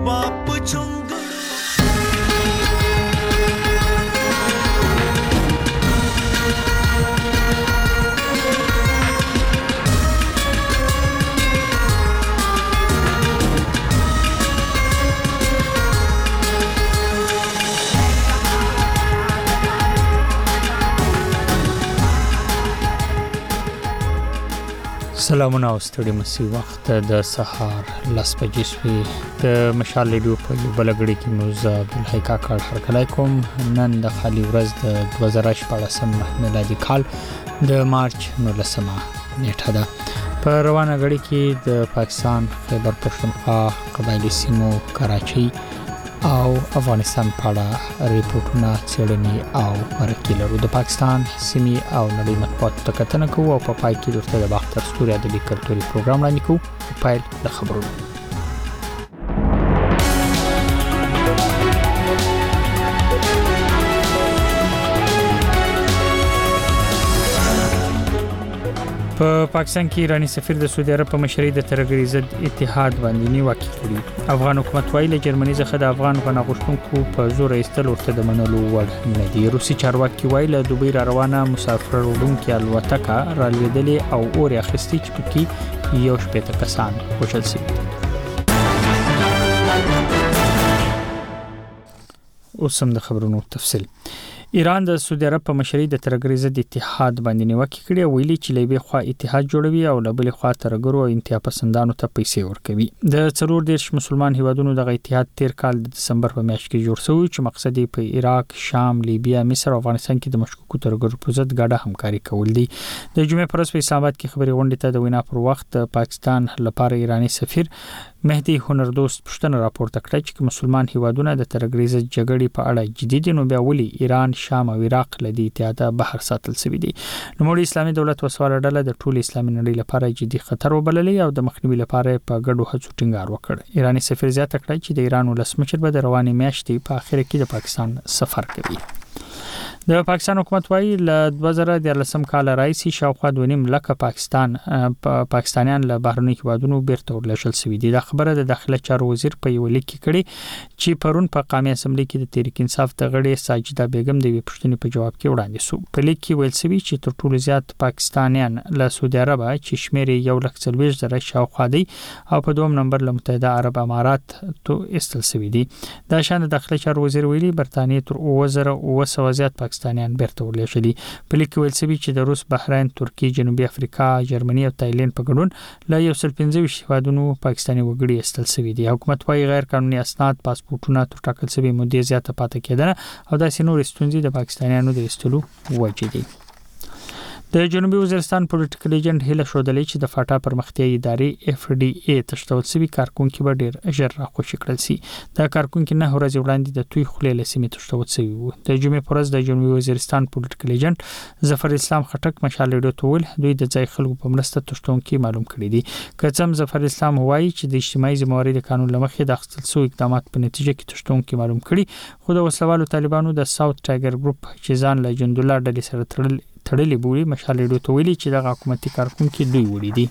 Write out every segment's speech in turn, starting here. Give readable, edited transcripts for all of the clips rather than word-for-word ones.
बाप चुंगड़ो سلامونه او ستړي مسي وخت د سهار لاس بجې شوي د مشال ریډیو په یو بلګړي کې موږ عبدالحی کاکړ هرکلی کوم. نن د خالي ورځ د 2014 میلادي کال د مارچ 19 نیټه ده. په روانه غړي کې د پاکستان خیبر پښتونخوا قبایلی سیمو کراچۍ او افغانستان په اړه ریپورتونه څېړنې او مرکې لرو. د پاکستان سیمې او نړۍ مطبوعاتو ته کتنه کوو او په پای کې درته د باختر ستوري ادبي کلتوري پروګرام وړاندې کوو. پیل د خبرونو. په پاکستان کې ایرانی سفیر د سعودي عرب په مشرۍ د ترهګرۍ ضد اتحاد باندې نیوکه کړې. افغان حکومت وایي له جرمني څخه د افغان غوښتونکو په زور ایستل ورته د منلو وړ نه دي. روسي چارواکي وایي له دوبۍ را روانه مسافر وړونکې الوتکه را لوېدلې او اور یې اخیستي چې پکې 180 کسان وژل شوي. اوس هم د خبرونو تفصیل. ایران د سعودي عرب په مشرۍ د ترهګرۍ ضد اتحاد باندې نیوکه کړې او ویلي چې له یوې خوا اتحاد جوړوي او له بلې خوا ترهګرو او انتها پسندانو ته پیسې ورکوي. د 40 مسلمان هیوادونو د اتحاد 13 کال د دسمبر په میاشت کې جوړ شوی چې مقصد یې په عراق، شام، لیبیا، مصر او افغانستان کې د مشکوکو ترهګرو پر ضد ګډه همکاري کول دي. د جمعې پر ورځ په اسلام آباد کې خبري غونډې ته د وینا پر وخت پاکستان لپاره ایرانی سفیر مهدي هنردوست پښتنه راپورته کړه چې مسلمان هیوادونه د ترهګرۍ ضد جګړې په اړه جدي دي نو بیا ولې ایران، شام او عراق له دې اتحاد بهر ساتل شوی دي. نوموړي اسلامي دولت وسوال ډله د ټول اسلامي نړۍ لپاره جدي خطر وبللې او د مخنیوي لپاره په ګډو هڅو ټینګار وکړ. ایرانی سفیر زیاته کړه چې د ایران ولسمشر به د رواني میاشتې په اخر کې د پاکستان سفر کوي. د پاکستان حکومت وایي له 2013 کال راځي شاوخوا 2.5 لک پاکستانیان له بهرني هیوادونو بیرته ورلېږل شوي دي. دا خبره د داخله چارو وزیر په یو لیک کې کړي چې پرون په قومي اسمبلی کې د تحریک انصاف د غړي ساجده بیگم د پښتنې په جواب کې وړاندې شو. په لیک کې ویل شوی چې تر ټولو زیات پاکستانیان له سعودي عرب چې شمیر 140,000 شاوخوا دي او په دوم نمبر له متحده عرب امارات ته استل شوی دي. دا شان د داخله چارو وزیر ویلي برتانیې تر 2000 زیات پاکستانیان بیرته ورلېږلي. په لیک کې ویل شوی چې د روس، بحرین، ترکیه، جنوبي افریقا، جرمني او تایلند په ګډون له 115 هیوادونو پاکستاني وګړي استل شوی دي. حکومت وايي غیر قانوني اسناد، پاسپورتونه تر ټاکل شوی مودې زیاته پاتې کېدنه او داسې نور ستونزې د پاکستانیانو د ایستلو وجې دي. د جنوبي وزیرستان پولیټیکل ایجنټ هله شودلې چې د فاټا پرمختیایي ادارې FDA تشتول شوی کارکونکو به ډیر ژر راخوشي کړل شي. دا کارکونکو نه ورځ وړاندې د توي خلې لسمې تشتول شوی وو. د جمعې پر ورځ د جنوبي وزیرستان پولیټیکل ایجنټ ظفر اسلام خټک مشال ریډیو ته ویل دوی د ځای خلکو په مرسته تشتونکو معلوم کړی دي. کڅم ظفر اسلام وایي چې د اجتماعي ذمہواري د قانون لمخې د اخیستل شوی اقدامات په نتیجه کې تشتونکو معلوم کړي. خو د وسلوالو طالبانو د ساوث ټایګر ګروپ چې ځان له جندولا ډلې سره تړلې بولی مشال ریډیو ته ویلي چې د حکومتي کارکونکو دوی وړي دي.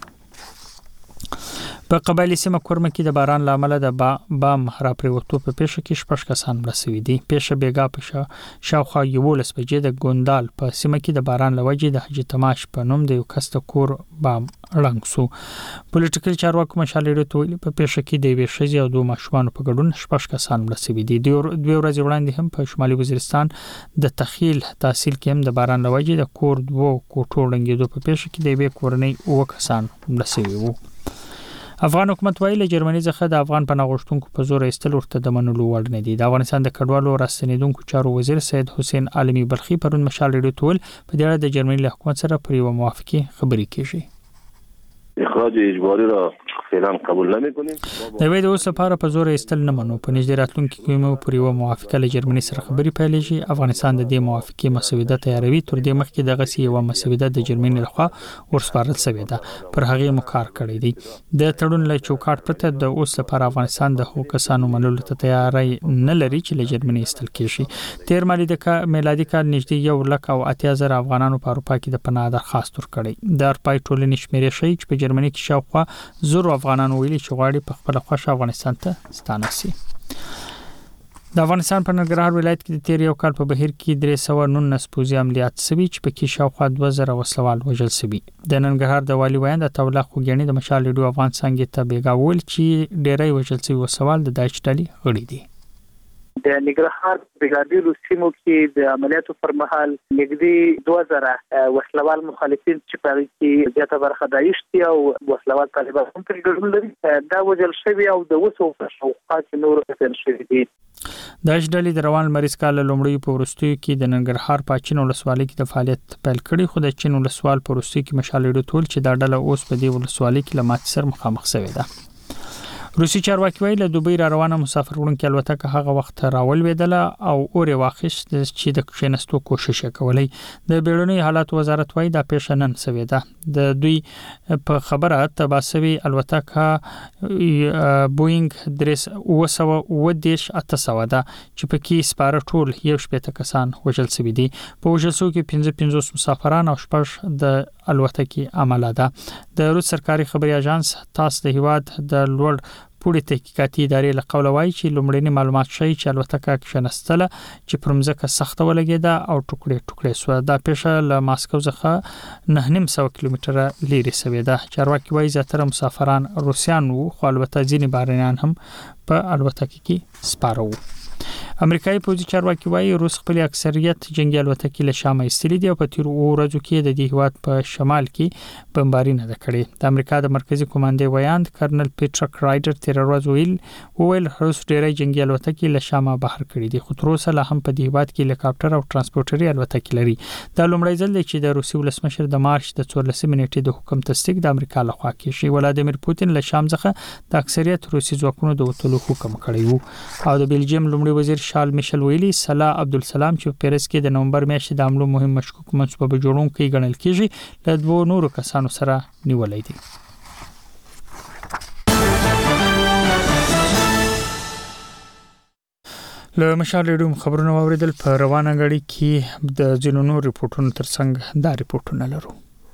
په قبایلی سیمه کورمه کې د باران لامل د بام راپریوتو په پیښه کې 6 کسان مړه شوي دي. پیښه بیګا په شاوخوا 11 بجې د ګوندال په سیمه کې د باران لوجې د حاجی تماش په نوم د یو کس د کور بام رنګ سو. پولیټیکل چارواکو مشال ریډیو ته ویلي په پیښه کې د یوې ښځې او 2 ماشومان په ګډون 6 کسان مړه شوي دي. دوه ورځې وړاندې هم په شمالي وزیرستان د تخیل تحصیل کې هم د باران لوجې د کور 2 کوټو رنګېدو په پیښه کې د یوې کورنۍ 9 کسان مړه شوي وو. افغان حکومت وایي له جرمني څخه د افغان پناه غوښتونکو په زور ایستل ورته د منلو وړ نه دي. د افغانستان د کډوالو راستنیدونکو چارو وزیر سید حسین عالمي بلخي پرون مشال ریډیو ته ویل په دې اړه د جرمني له حکومت سره پر یو موافقه خبرې کیږي. اخراج اجباری را فعلا قبول نمی‌کنیم. د وې د اوس لپاره په زور ایستل نه منو. په نږدې راتلونکي کې مو پر یو موافقه له جرمني سره خبرې پیلېږي. افغانستان د دې موافقه مسوده تیاروي. تر دې مخکې دغه سی یو مسوده د جرمني لخوا ورسپارل شوې ده. پر هغه مو کار کړی دی. د تړون له چوکاټ پرته د اوس لپاره افغانستان د حقوقو کسانو منلو ته تیاری نه لري چې له جرمني ایستل کېږي. تیر میلادي کال نږدې 1,80,000 افغانانو په اروپا کې د پناه درخواست ورکړی. د اروپای ټولنې شمیرې ښیي چې په جرمني کې شاوخوا زر افغانان ویلي چې غواړي په خپل خوښه افغانستان ته ستانه شي. د افغانستان په ننګرهار ولایت کې د تیر یو کال په بهیر کې 319 پوځي عملیات شوي چې پکې شاوخوا 2000 وسلوال وژل شوي. د ننګرهار د والی ویاند عطاالله خوګیاني د مشال لیډو افغان څنګه ته بیګاول چې ډیری وژل شوي وسوال د داعش ډلې غړي دي. د ننګرهار بریګادیر سیمو کې د عملیاتو پر مهال نږدې 2000 وسلوال مخالفین چې په کې زیاته برخه داعش دي او وسلوال طالبان هم په ګډون لري دا وژل شوي او د وسو په شوقات نور څه شوي دي. داعش ډلې د روان مریض کال لومړی په ورستیو کې د ننګرهار په چین ولسوالۍ کې د فعالیت پیل کړي خو د چین ولسوال په ورستیو کې مشال لیډو ټول چې دا ډله اوس په دې ولسوالۍ کې لمات سر مخامخ شوې ده. روسي چارواکي ویل له دوبۍ را روانه مسافر وړونکو الوتکه هغه وخت راولویدله او اور واخیست چې د کښینستو کوشش وکولای. د بیړني حالات وزارت وایي دا پیښه نن شوې ده. د دوی په خبره تباسوي الوتکه بوینګ 310 800 ده چې پکې سپاره ټول 1 کسان وژل شوي دي. په وژل شوو کې 55 مسافران او 6 د الوتکې عمله ده. د روس سرکاري خبري اژانس تاس د هیواد د لوړ پوری تحقیقاتي ادارې له قوله وایي چې لومړني معلومات شي چې الوتکه کښنستله چې پر مځکه سخته ولګیده او ټوکړې شو. دا پیښه له ماسکو څخه 900 کیلومتره لرې شوې ده. چارواکي وایي زیاتره مسافران روسیان وو خو البته ځینې بهرنیان هم په الوتکه کې سپاره وو. امریکایي پوځي چارواکي وایي روس خپل اکثریت جنگي الوتکې له شامه ایستلې دي او په تیر ورځو کې د دې هیواد په شمال کې بمباري نه کړې. د امریکا د مرکزی کمانډې ویاند کرنل پیټر کرایډر تیر ورځ ویل روس ډېرې جنگي الوتکې له شامه بهر کړې دي خو تر اوسه لا هم په دې هیواد کې هلیکاپټر او ترانسپورټري الوتکې لري. دا لومړی ځل دی چې د روسي ولسمشر د مارچ د 14 نیټې د حکم تصدیق د امریکا لخوا کیږي. ولادیمیر پوتین له شام څخه د اکثریت روسي ځواکونو د وټولو حکم کړی وو او د بلجیم لومړي وزیر شارل میشل ویلي صلاح عبدالسلام چې پیرس کې د نومبر میاشتې د حملو مهم مشکوک منسوبه جوړونکي ګڼل کیږي له 2 نورو کسانو سره نیولای دي. له مشال لیډو خبرونه اوریدل په روانه غړي کې د ځینو ریپورتونو ترڅنګ دا ریپورتونه لرو.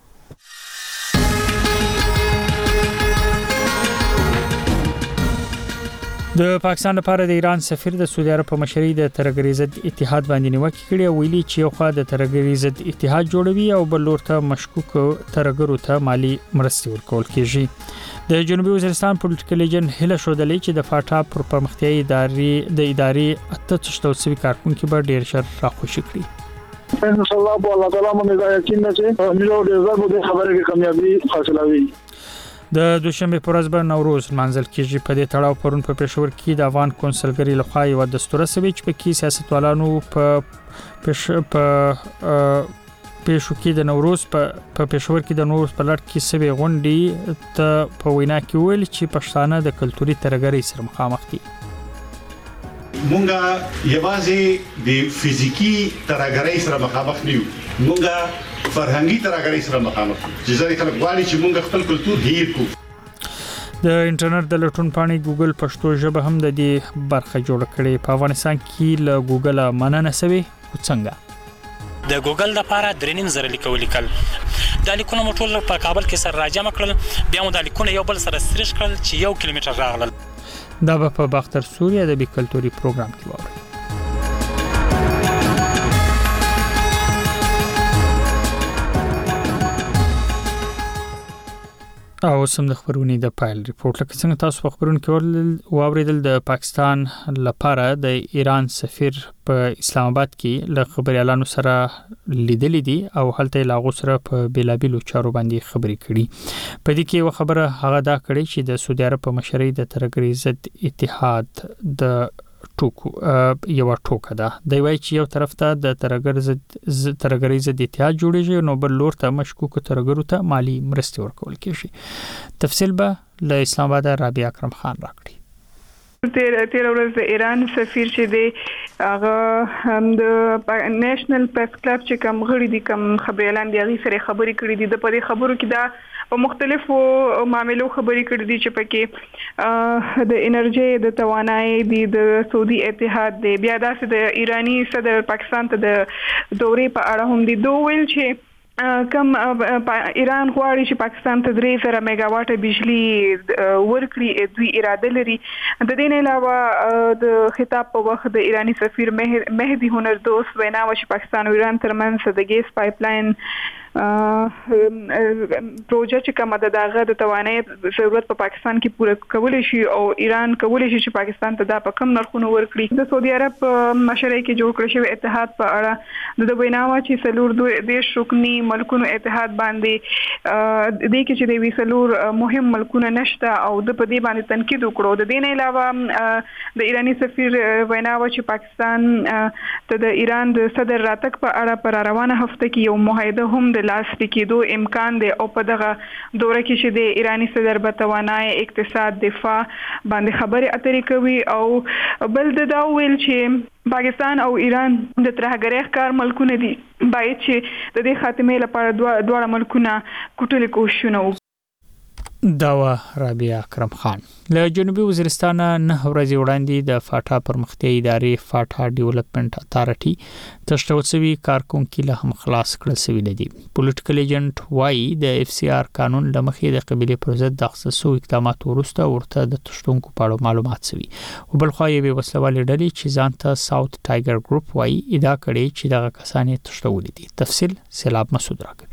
د پاکستان لپاره د ایران سفیر د سعودي عرب په مشرۍ د ترهګرۍ ضد اتحاد باندې نیوکه کړې او ویلي چې یو خوا د ترهګرۍ ضد اتحاد جوړوي او بل لور ته مشکوک ترهګرو ته مالی مرستې ورکول کیږي. د جنوبي وزیرستان پولیټیکل ایجنټ هله شودلې چې د فاټا پر پرمختیایي ادارې 88 کارکونکو به ډیر شر راخوشي کړی. ان شاء الله په الله تعالی باندې یقین نه چې موږ ډیر زیات خبره کې کامیابی حاصلوي. د دوشنبه پر ورځ به نوروز منځل کېږي. په دې تړاو پرون په پېښور کې د افغان کونسلګری لخوا یو دستور سوي چې په کې سیاستوالانو په پېښو کې د نوروز په پېښور کې د نوروز په لړ کې سوي غونډې ته په وینا کې ویل چې پښتانه د کلتوري ترهګرۍ سره مخامخ دي. مونږه یوازې د فزیکی ترهګرۍ سره مخامخ نه یو، مونږه فرهنګي ترهګرۍ سره مخامخ چې ځکه خلک غواړي چې مونږ خپل کلتور هیر کړو. د انټرنیټ د لټون پاڼې ګوګل پښتو ژبه هم د دې برخه جوړ کړې. په افغانستان کې له ګوګل مننه سوي څنګه د ګوګل لپاره 3.5 لیکل د لیکونو مټول په کابل کې سره راجمع کړل، بیا مو د لیکونو یو بل سره سریش کړل چې 1 کیلومتر راغلل. دا په باختر سوریا د کلتوري پروګرام کې وره. او سم د خبرونې د پایل ریپورت لکه څنګه تاسو په خبرونو کې واوریدل د پاکستان لپاره د ایران سفیر په اسلام آباد کې له خبريالانو سره لیدلې دي او هلته لاغو سره په بیلابیلو چارو باندې خبرې کړي. په دې کې یو خبره هغه دا کړي چې د سعودي عرب په مشرۍ د ترهګرۍ ضد اتحاد د یو ټوکه ده. دی وایي چې یو طرف ته د ترهګرۍ ضد اتحاد جوړیږي نو بل لور ته مشکوک ترهګرو ته مالی مرستې ورکول کیږي. تفصیل به له اسلام آباد رابعه اکرم خان راکړي. تیر ورځ د ایران سفیر چې دی هغه هم د نېشنل پریس کلب چې کوم غړي دي کوم خبريالان دي هغه سره خبرې کړې دي. د پدې خبرو کې دا په مختلفو معاملو خبرې کړې دي چې پکې د انرژي د توانایي د سعودي اتحاد دی، بیا داسې د ایرانی صدر پاکستان ته د دورې په اړه هم دي. دوه ویل چې کم ایران غواړي چې پاکستان ته 3,000 میگاواټه بجلی ورکړي، دوی اراده لري. د دې نه علاوه د خطاب په وخت د ایرانی سفیر مهدی هنردوست وینا و چې پاکستان او ایران ترمنځ د ګیس پایپلاین پروژه چې کومه ده دغه د توانایي ضرورت په پاکستان کې پوره کولای شي او ایران کولای شي چې پاکستان ته دا په کم نرخونو ورکړي. د سعودي عرب مشرۍ کې جوړ کړی شوی اتحاد په اړه د ویناوه چې سلور دیش رکني ملکونو اتحاد باندې د کې چې د ویسلور مهم ملکونه نشته او د په دې باندې تنقید وکړو. د دې نه علاوه د ایرانی سفیر ویناوه چې پاکستان ته د ایران د صدر راتګ په اړه پر روانه هفته کې یو معاهده هم د لاسلیک کېدو امکان دی او په دغه دوره کې چې د ایرانی صدر په توانایي اقتصاد دفاع باندې خبرې اترې کوي او بل دا ویل چې پاکستان او ایران د ترهګرۍ ښکار ملکونه دي، باید چې د دې خاتمې لپاره دواړه ملکونه کوټلې کوششونه وکړي. داوا رابعه اکرم خان له جنوبي وزیرستان نه ورځې وړاندې د فاټا پرمختیایي ادارې فاټا ډیولپمنٹ اتارټي تشتوڅوي کارکونکو له هم خلاص کړل شوی دی. پولیټیکل ایجنټ وايي د اف سی آر قانون لمخې د قبيله پر ضد د خصوصي اقدامات ورسته ورته د تشتونکو په اړه معلومات شوی او بل خو یې وسلوالې ډلې چې ځانته ساوث ټایګر ګروپ وايي ادعا کړې چې دغه کسان یې تشتولې دي. تفصیل سیلاب مسعود راکوي.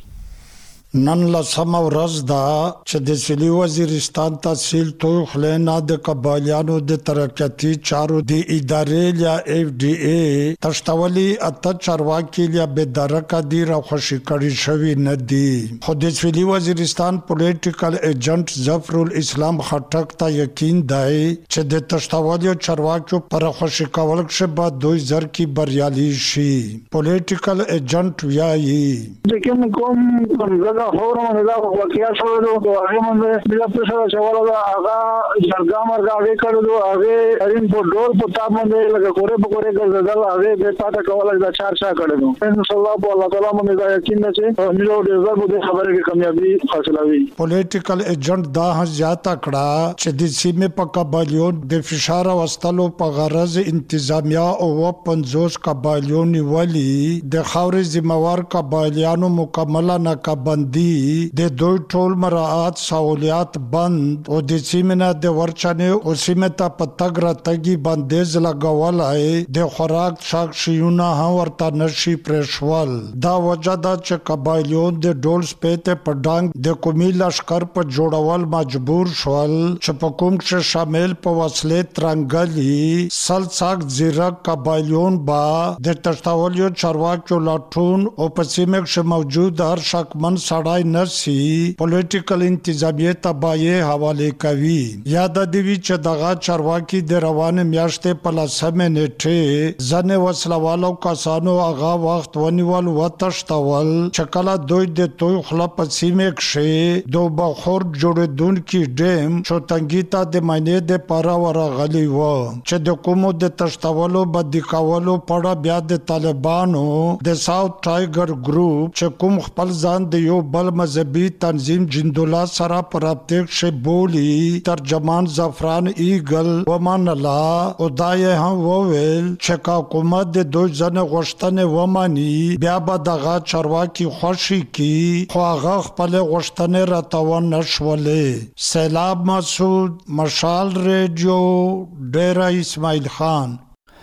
نن لسم ورځ دا چې د سویلي وزیرستان تحصیل توی خلینا د قبایلیانو د ترقیاتي چارو د ادارې یا اف ډي ای تشتولی اته چارواکي یا بدرکه دی را خوشی کړی شوی نه دی. خو د سویلي وزیرستان پولیټیکل ایجنټ ظفر الاسلام خټک ته یقین دی چې د تشتولی چارواکو پر خوشی کول کې به دوی زر کی بریالي شي. پولیټیکل ایجنټ وایي د کوم هورم دا واقعیا شو نو هغه باندې بیا پرشر چواله دا هغه جرګه مرګه هغه کړو هغه رین په ډور په تاب باندې لکه کوره په کوره ګرځدل هغه به پاته کوله دا چارچا کړو. ان شاء الله په الله تعالی باندې دا یقین ده چې ملو د زړه د خبره کې کامیابی حاصلوي. پولیټیکل ایجنټ دا ځاته کړه چې د سیمه په قبایلیون د فشار واستلو په غرض انتظامیه او 50 قبایلیون ولی د خاورې ذمہوار قبایلیانو مکمله ناکبند د دوی ټول مراعات سہولیات بند او د سیمه د ورچنه او سیمه ته پتګ را تګي بندیز لګولای د خوراک شاک شیونه هم ورته نشي پرشوال. دا وجه دا چې قبایلیون د ډول سپېته پډانګ د کومي لشکر په جوړول مجبور شول چې په کوم کې شامل په وسلې ترنګلي سلساک زیرک قبایلیون با د تشتاولیو چارواکو لاټون او په سیمه کې موجود هر شکمن سړای نرسي پولیټیکل انتظامیه تبایه حواله کوي. یاد دی چې دغه چارواکي د روان میاشتې په لسمه نیټه ځنه وسلوالو کسانو هغه وخت ونیول وتشتول چې کله دوی د توي خلاف سیمه کې دو بخور جوړیدونکو ډیم چوتنګیتا د معنی د پارا ورغلی و چې د کومو د تشتولو بدی کولو پړه بیا د طالبانو د ساوث ټایګر ګروپ چې کوم خپل ځان د یو بل مذهبي تنظیم جندولا سره پرابطیک شي بولی ترجمان زعفران ایگل ومان الله او دای هم وویل چې حکومت د دوی ځنه غشتنه ومانی بیا به دغه چارواکي خوشي کی خو هغه خپل غشتنه راتاون نشولې. سیلاب مسعود مشال ریډیو ډیره اسماعیل خان.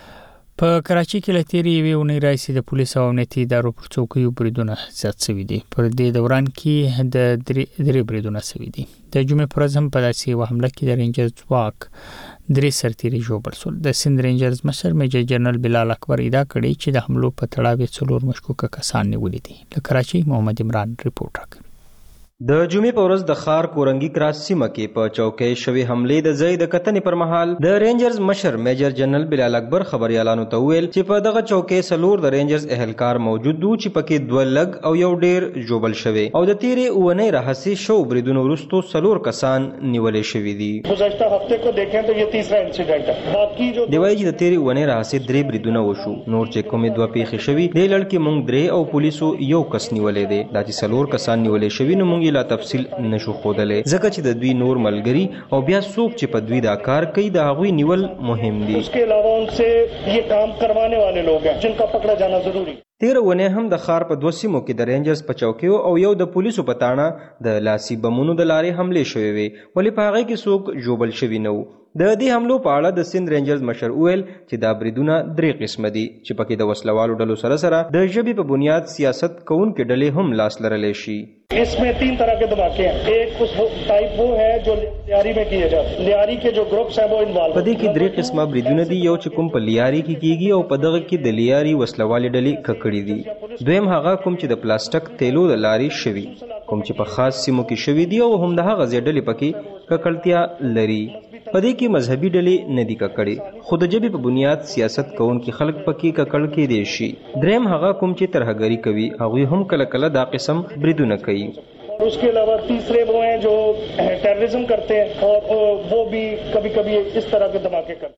په کراچي کې لتيري ویونی رئیس د پولیسو او امنیتي ادارو پر څوکیو بریدونه زیات شوي دي. پر دې دوران کې د درې بریدونه شوي دي. د جمعې پر ورځ هم په داسې یوه حمله کې د رینجرز ځواک 3 سرتیري ژوبل شول. د سند رینجرز مشر میجر جنرال بلال اکبر ادعا کړې چې د حملو په تړاو 4 مشکوکه کسان نیولي دي. له کراچي محمد عمران ریپورت راکوي. د جمعې په ورځ د خار کورنګي کراس سیمه کې په چوکۍ شوی حملې د ځای د کتنې پر مهال د رینجرز مشر میجر جنرال بلال اکبر خبريالانو ته ویل چې په دغه چوکۍ سلور د رینجرز اهلکار موجود دي چې پکې 2 لګ او یو ډیر جوبل شوی او د تیرې اونۍ راهسي شو بریدونو وروسته سلور کسان نیولې شوی دي. گزشتہ ہفتے کو دیکھیں تو یہ تیسرا انسیډنټ ہے. باقی جو دی وایي د تیرې اونۍ راهسي 3 بریدونه وشو. نور چې کومې 2 پیښې شوی د لړ کې مونږ 3 او پولیسو یو کس نیولې دي. دا چې سلور کسان نیولې شوی نو مونږ هغوی لا تفصیل نشو ښودلی ځکه چې د دوی نور ملګري او بیا څوک چې په دوی دا کار کوي د هغوی نیول مهم دي. उसके अलावा उनसे ये काम करवाने वाले लोग हैं जिनका पकड़ा जाना जरूरी. تیر ونه هم د ښار په 2 سیمو کې د رینجرز په چوکیو او یو د پولیسو په تاڼه د لاسي بمونو د لارې حملې شوې وې ولې په هغې کې څوک ژوبل شوي نه وو. د دې حملو په اړه د سند رینجرز مشر وویل چې دا بریدونه 3 قسمه دي چې پکې د وسلوالو ډلو سره سره د ژبې په بنیاد سیاست کوونکې ډلې هم لاس لرلی شي. इसमें 3 तरह के धमाके हैं. एक उस टाइप वो है जो लियारी में किए जाते हैं. लियारी के जो ग्रुप्स हैं वो इन्वॉल्व. په دې کې 3 قسمه بریدونه دي یو چې کوم په لیاري کې کیږي او په دغه کې د لیاري وسلوالې ډلې ککړې دي. دویم هغه کوم چې د پلاستیک تیلو د لارې شوي کوم چې په خاص سیمو کې شوي دي او هم د هغه ډلې پکې ککړتیا لري. په دې کې مذهبي ډلې نه دي ککړې خو د ژبې په بنیاد سیاست کوونکي خلک پکې ککړ کېدی شي. دریم هغه کوم چې ترهګري کوي هغوی هم کله کله دا قسم بریدونه کوي. उसके अलावा तीसरे वो हैं जो टेररिज्म करते हैं और वो भी कभी कभी इस तरह के धमाके करते हैं.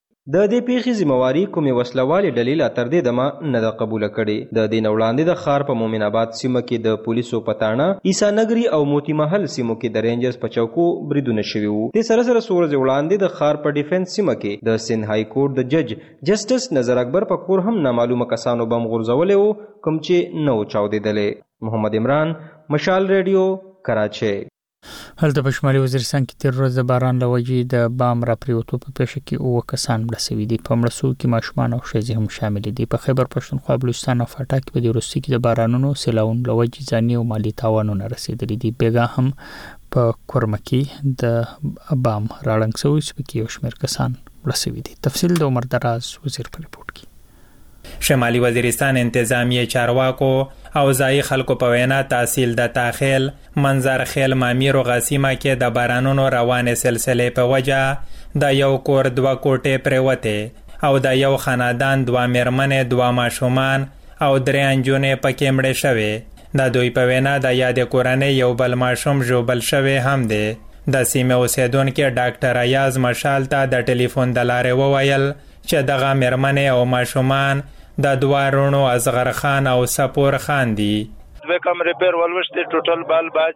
د دې پیښې ذمہواري کومې وسلوالې ډلې لا تر دې دمه نه ده قبوله کړې. د دې نه وړاندې د ښار په مومن آباد سیمه کې د پولیسو په تاڼه عیسی نګري او موتی محل سیمو کې د رینجرز په چوکو بریدونه شوي وو. دې سره سره څو ورځې وړاندې د ښار په ډیفنس سیمه کې د سند های کورټ د جج جسټس نظر اکبر په کور هم نامعلومه کسانو بم غورځولی وو کوم چې نه و چاودېدلی. محمد عمران، مشال ریډیو، کراچۍ. هلته په شمالي وزیرستان کې تیر ورځ د باران له وجې د بام راپریوتو په پیښه کې 9 کسان مړه شوي دي. په مړه شوو کې ماشومان او ښځې هم شامل دي. په خیبر پښتونخوا، بلوچستان او فاټا کې په دې وروستي کې د بارانونو سیلاونو له وجې ځاني او مالي تاوانونه رسېدلي دي. بیګا هم په کورمه کې د بام راړنګ شوی چې پکې یو شمېر کسان مړه شوي دي. تفصیل د عمر دراز وزیر په ریپورت کې. شمالي وزیرستان انتظامیه چارواکو او ځایي خلکو په وینا تحصیل د تاخیل، منظر خیل، مامیر او غسیمه کې د بارانونو روانې سلسلې په وجه د یو کور 2 کوټې پرېوتې او د یو خاندان 2 میرمنې، 2 ماشومان او 3 نجونې پکې مړې شوې. د دوی په وینا د یادې کورنۍ یو بل ماشوم ژوبل شوی هم دی. د سیمې اوسیدونکي ډاکټر ایاز مشال ته د ټلیفون د لارې وویل چې دغه میرمنې او ماشومان د 2 رونو اصغر خان او سپور خان دي. 2 کمرې پر ولوشتې ټوټل بال باج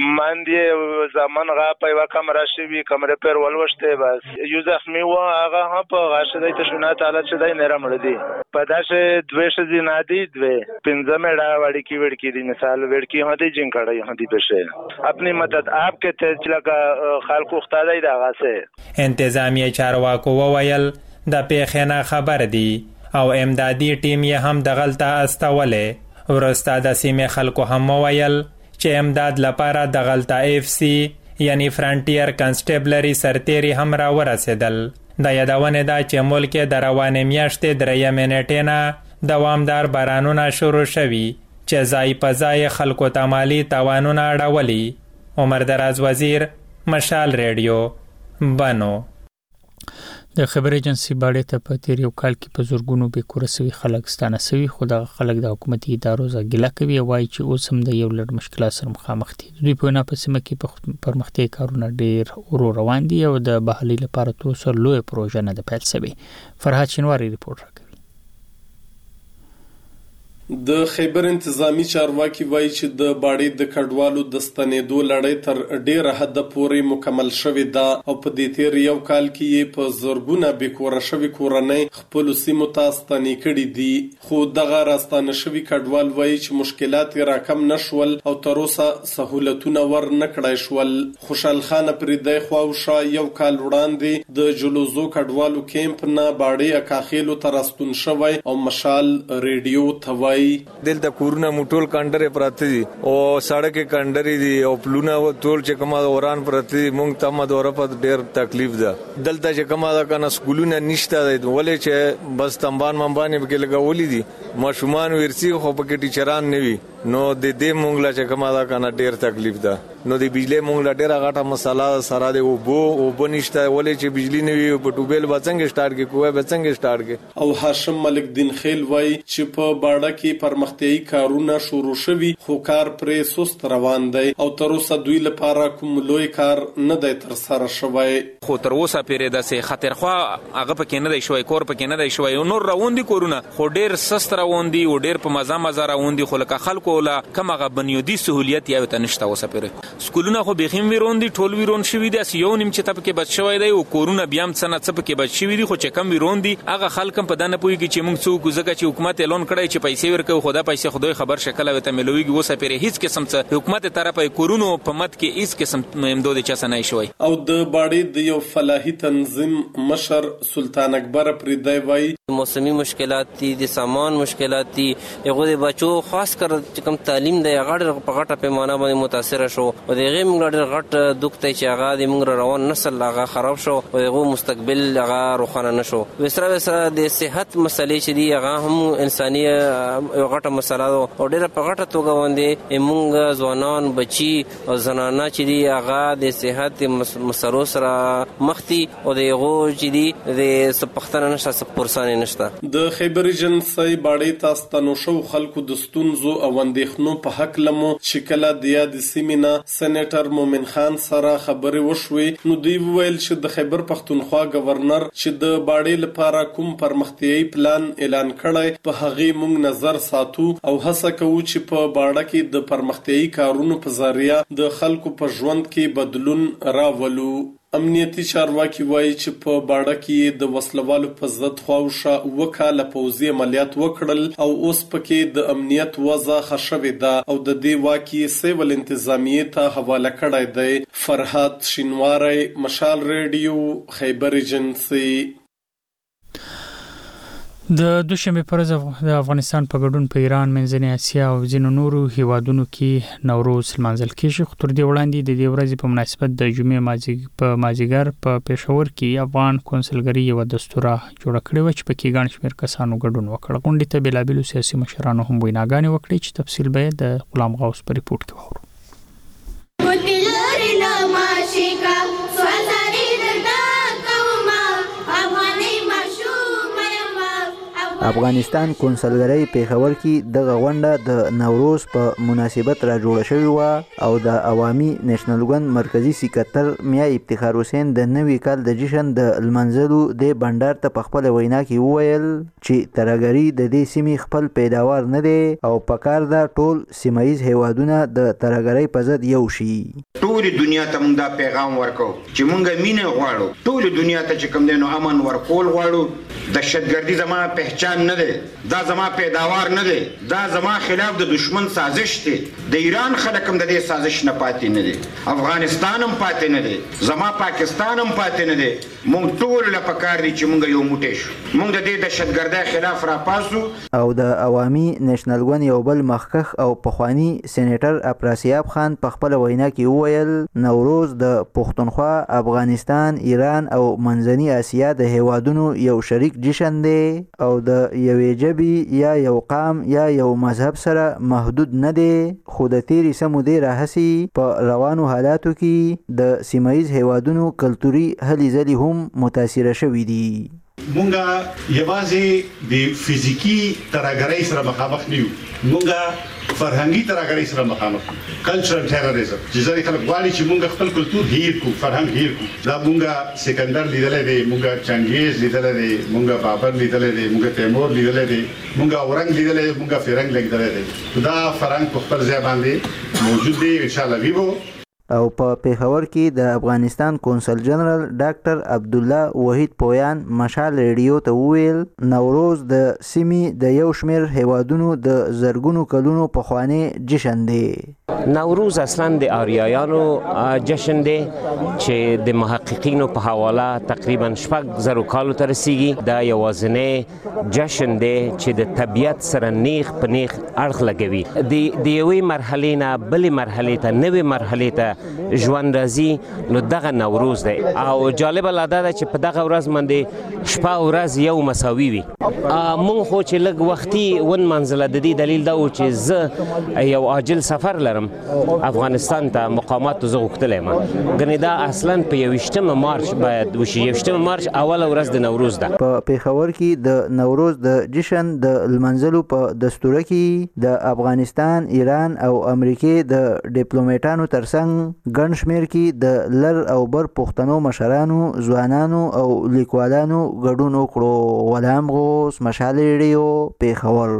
ماندې زمان غا په یو کمره شوی کمرې پر ولوشتې بس یو زخمی و هغه هم په غاښ د تشنات حالت شې دای نه رامړ دي. په داسې 2 شې نادي 2 15 مړه وړي کی وړکی دي مثال وړکی هدي جن کړه هدي پښه خپل مدد آپ کې ته چې خلکو ختادای دا غاسه. انتظامیه چارواکو وویل د پیښې نه خبر دي او امدادي ټیم یې هم دغلته استولې. ورسته د سیمې خلکو هم وویل چې امداد لپاره دغلته FC یعنی فرانټیر کنسټیبلری سرتیری هم را ورسېدل. د یادونې ده چې ملک د روانې میاشتې 3 نیټې نه دوامدار بارانونه شروع شوي چې ځای په ځای خلکو ته مالي تاوانونه اړولي. عمر دراز وزیر، مشال ریډیو، بنو. د خبر ایجنسی باندې ته په تیر یو کال کې په زورګونو به کور سوي خلک ستانه سوي خو د خلک د حکومتي ادارو ځګلا کوي وایي چې اوس هم د یو لړ مشکلات سره مخامخ دي. دوی په نه پسمه کې په پرمختیا کارونه ډیر ورو روان دي او د بحالي لپاره تر اوسه لوی پروژه نه ده پیل شوی. فرهاد شینواری ریپورت راکوي. د خیبر انتظامی چارواکي وایي چې د باړې د کډوالو د ستنېدو لړۍ تر ډیره حد پورې مکمل شوې ده او په دې تیر یو کال کې په زرګونه بیکوره شوي کورنۍ خپل سیمو ته ستنې کړي دي. خو دغه راستانه شوي کډوال وایي چې مشکلات یې راکم نشول او تر اوسه سہولتونه ور نه کړای شول. خوشحال خان پریدی خواوشا یو کال وړاندې د جلوزو کډوالو کیمپ نه باړې اکاخیلو ته راستون شوی او مشال ریډیو ته دلته کورونه موټول کندره پراته دي او سړک کندري دي او پلونه ټول چې کومه اوران پراته دي مونږ ته مدوره په ډېر تکلیف ده. دلته چې کومه دا کنه سکولونه نشته ولې چې بس تنبان منبانې به لګولې دي ماشومان ورسي خو په کې ټیچران نه وي نو د دې مونږ لا چې کومه دا کنه ډېر تکلیف ده. نو د بجلی مونږ لا ډیره غټه مسله سره د اوبو نشته ولې چې بجلی نه وي په ټوبل بڅنګ سٹارټ کې کوه بڅنګ سٹارټ کې. او هاشم ملک دین خیل وای چې په باړه کې پرمختیايي کارونه شروع شوي خو کار پرې سست روان دی او تر اوسه دوی لپاره کوم لوی کار نه دی تر سره شوی. خو تر اوسه پرې د سه خطر خو هغه پکې نه دی شوی کور پکې نه دی شوی نور روان دي کورونه خو ډیر سست روان دي او ډیر په مزه روان دي خو لکه خلکو ولا کومه بنیادی سہولیت یا ته نشته اوسه پرې سکولونه خو بخیم ویرون دي ټول ویرون شوی دي یو نیم چې تپ کې بچ شوی دی او کورونه بیا هم څنګه څپ کې بچ شوی دي خو چې کم ویرون دي هغه خلک په دانه پوي کې چې موږ څوک زګه چې حکومت اعلان کړی چې پیسې ورکوي خدا پیسې خدای خبر شکل وته ملويږي اوسه پرې هیڅ قسم څه حکومت طرفه کورونو په مت کې هیڅ قسم امداد چا نه شوی. او د باړې د یو فلاحي تنظیم مشر سلطان اکبر پردای وای موسمی مشکلات دي د سامان مشکلات دي یغه د بچو خاص کر چې کوم تعلیم د غړ په غټه پیمانه باندې متاثر شو او دغه موږ ډېر غټ دکته چې هغه د موږ روان نسل هغه خراب شو او دغه مستقبل هغه روښانه نشو. وسره د صحت مسلې چې دي هغه هم انساني غټه مسله او ډېر په غټه توګه باندې موږ ځوانان بچي او زنانه چې دي هغه د صحت مسلو سره مختی او دغه چې دي د سپختنه نشه سپورسانه نشته. د خیبر ایجنسی باړې تاسو ته نو شو خلکو د ستونزو او اندېښنو په حق لمو چې کله د یاد سیمینا سېنیټر مومن خان سره خبرې وشوي نو دوی ویل چې د خیبر پختونخوا گورنر چې د باړې لپاره کوم پرمختیايي پلان اعلان کړی په هغه موږ نظر ساتو او هڅه کوو چې په باړه کې د پرمختیايي کارونو په ذریعہ د خلکو په ژوند کې بدلون راولو. امنیتي چارواکي وایي چې په باړه کې د وسلوالو په ضد خواوشه وکاله پوځي عملیات وکړل او اوس پکې د امنیت وضع خښوي ده او د دې واکي سیول انتظامیه ته حواله کړی دی. فرحات شینواری مشال ریډیو خیبر ایجنسی. د دوشنبه پر ورځ د افغانستان په ګډون په ایران منځنۍ اسیا او ځینو نورو هیوادونو کې نوروز لمانځل کیږي. خو تر دې وړاندې د دې ورځې په مناسبت د جمعې مازیګر په پېښور کې افغان کونسلګرۍ یو دستوره جوړه کړې و چې پکې ګڼ شمېر کسانو ګډون وکړ. غونډې ته بېلابېلو سیاسي مشرانو هم ویناګانې وکړې چې تفصیل به د غلام غوث په ریپورت کې واورو. افغانستان کونسلګرۍ پېښور کې د غونډه د نوروز په مناسبت را جوړه شوې و او د عوامي نېشنل ګوند مرکزی سکرټر میا افتخار حسین د نوي کال د جشن د لمانځلو د بندر ته په خپل وینا کې وویل چې ترهګري د دې سیمې خپل پیداوار نه دی او پکار دا ټول سیمایي هیوادونه د ترهګرۍ په ضد یو شي. ټول دنیا ته موږ دا پیغام ورکو چې موږ مینه غواړو ټول دنیا ته چې کوم دینو امن ورکول غواړو. دهشتګردي زما پہچان نه دی دا زما پیداوار نه دی دا زما خلاف د دشمن سازش دی. د ایران خلک هم د دې سازش نه پاتې نه دي افغانستان هم پاتې نه دی زما پاکستان هم پاتې نه دی. موږ ټول له پکار دي چې موږ یو موټی شو موږ د دې دهشتګردۍ خلاف راپاسو. او د عوامي نېشنل ګوند یو بل مخکخ او پخوانی سېنیټر افراسیاب خان په خپل وینا کې وویل نوروز د پښتونخوا افغانستان ایران او منځنۍ اسیا د هیوادونو یو شریک جشن دی او د یوې ژبې یا یو قام یا یو مذهب سره محدود نه دی خو د تیرې څه مودې راهیسې په روانو حالاتو کې د سیمایي هیوادونو کلتوري هلې ځلې هم متاثره شوي دي. مونږه یوازې د فزیکی ترهګرۍ سره مخامخ نه یو مونږه فرهنګي ترهګرۍ سره مخامخ کلچرل ټیرریزم چې ځکه خلک غواړي چې مونږ خپل کلتور هیر کو فرهنګ هیر کو. دا مونږه سکندر لیدلې دی مونږه چنګیز لیدلې دی مونږه بابر لیدلې دی مونږه تیمور لیدلې دی مونږه اورنګ لیدلې دی مونږه فرنګ لیدلې دی. دا فرهنګ په خپل ځای باندې موجود دی ان شاء الله ویبو. او په پېښور کې د افغانستان کونسل جنرال ډاکټر عبد الله وحید پویان مشال ریډیو ته وویل نوروز د سیمې د یو شمېر هیوادونو د زرګونو کلونو پخوانی جشن دی. نوروز اصلا د آریایانو جشن دی چې د محققینو په حواله تقریبا 6,000 کالو ته رسیږي. دا یوازینی جشن دی چې د طبیعت سره نیغ په نیغ اړخ لګوي. د یوې مرحلې نه بلې مرحلې ته نوې مرحلې ته ژوند راځي نو دغه نوروز دی. او جالب لا دا چې په دغه ورځ باندې شپه او ورځ یو مساوي وي. مونږ خو چې لږ وختي ون منزله د دې دلیل دا و چې زه یو عاجل سفر لرم افغانستان ته مقامات زه غوښتلی یم. ګنې دا اصلا په 21 مارچ باید وشي. 21 مارچ اوله ورځ د نوروز ده. په پېښور کې د نوروز د جشن د لمانځلو په دستوره کې د افغانستان، ایران او امریکې د ډیپلوماټانو ترڅنګ ګڼ شمېر کې د لر او بر پښتنو مشرانو، ځوانانو او لیکوالانو ګډون وکړو. غلام غوث، مشعل ریډیو، پېښور.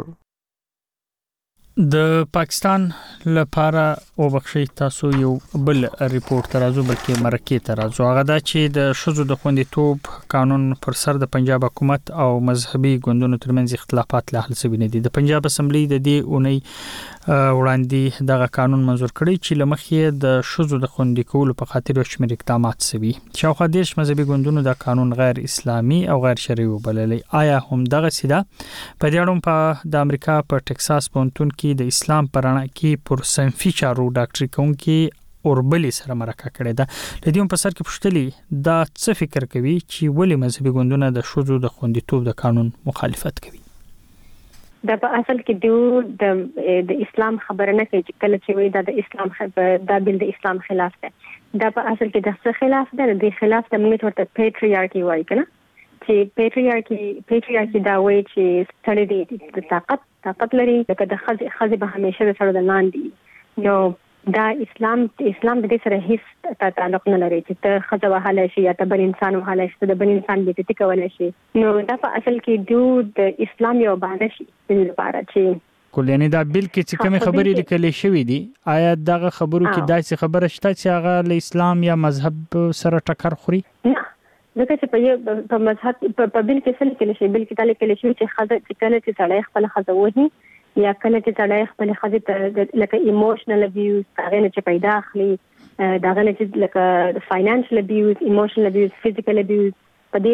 د پاکستان لپاره وبخښئ تاسو یو بل ریپورت ترازو بلکې مرکې ترازو هغه دا چې د شذو د خوندیتوب قانون پر سر د پنجاب حکومت او مذهبي ګوندونو ترمنځ اختلافات لا حل شوي نه دي. د پنجاب اسمبلی د دې اونۍ وړاندې دغه قانون منزور کړی چې لمخې د شذو د خوندي کولو په خاطر شمېر اقدامات شوي. شاوخوا 10 مذهبي ګوندونو د قانون غیر اسلامي او غیر شرعي وبللی. آیا هم دغه سیده په دې اړه په د امریکا په ټکساس پونتون د اسلام پرانا کې پر صنفي چارو ډاکټري کوونکی اوربلی سره مرکه کړې ده. لدیوم په سر کې پوښتلي دا څه فکر کوي چې ولې مذهبي ګوندونه د شذو د خوندیتوب د قانون مخالفت کوي. دا په اصل کې د اسلام خبره نه کوي چې کله چې وي دا د اسلام دا بل د اسلام خلاف ده. دا په اصل کې د څه خلاف ده؟ د خلاف د موږ ورته پیټریارکی وایي کنه چې پیټریارکی دا وایي چې ستړي دي د طاقت لري لکه د خزي به همیشه د سره د لاندې. نو دا اسلام د دې سره هیڅ تعلق نه لري چې ته خزه وهاله شي یا ته بل انسان وهاله شي، د بل انسان به ته کولای شي. نو دا په اصل کې د اسلام یو باندې شي د لپاره چې کول یعنی دا بل کې چې کوم خبرې لیکل شوې دي آیا دغه خبرو کې داسې خبره شته چې هغه له اسلام یا مذهب سره ټکر خوري؟ نه، ځکه چې په مذهب په بل کې څه لیکل شي، بل کې دا لیکل شي چې خزه چې کله چې سړی خپل خزه وهي یا کله چې سړی خپل خزه ته لکه ایموشنل ابیوز هغه نه چې پیدا اخلي، دا غل چې لکه فاینانشل ابیوز، ایموشنل ابیوز، فزیکل ابیوز په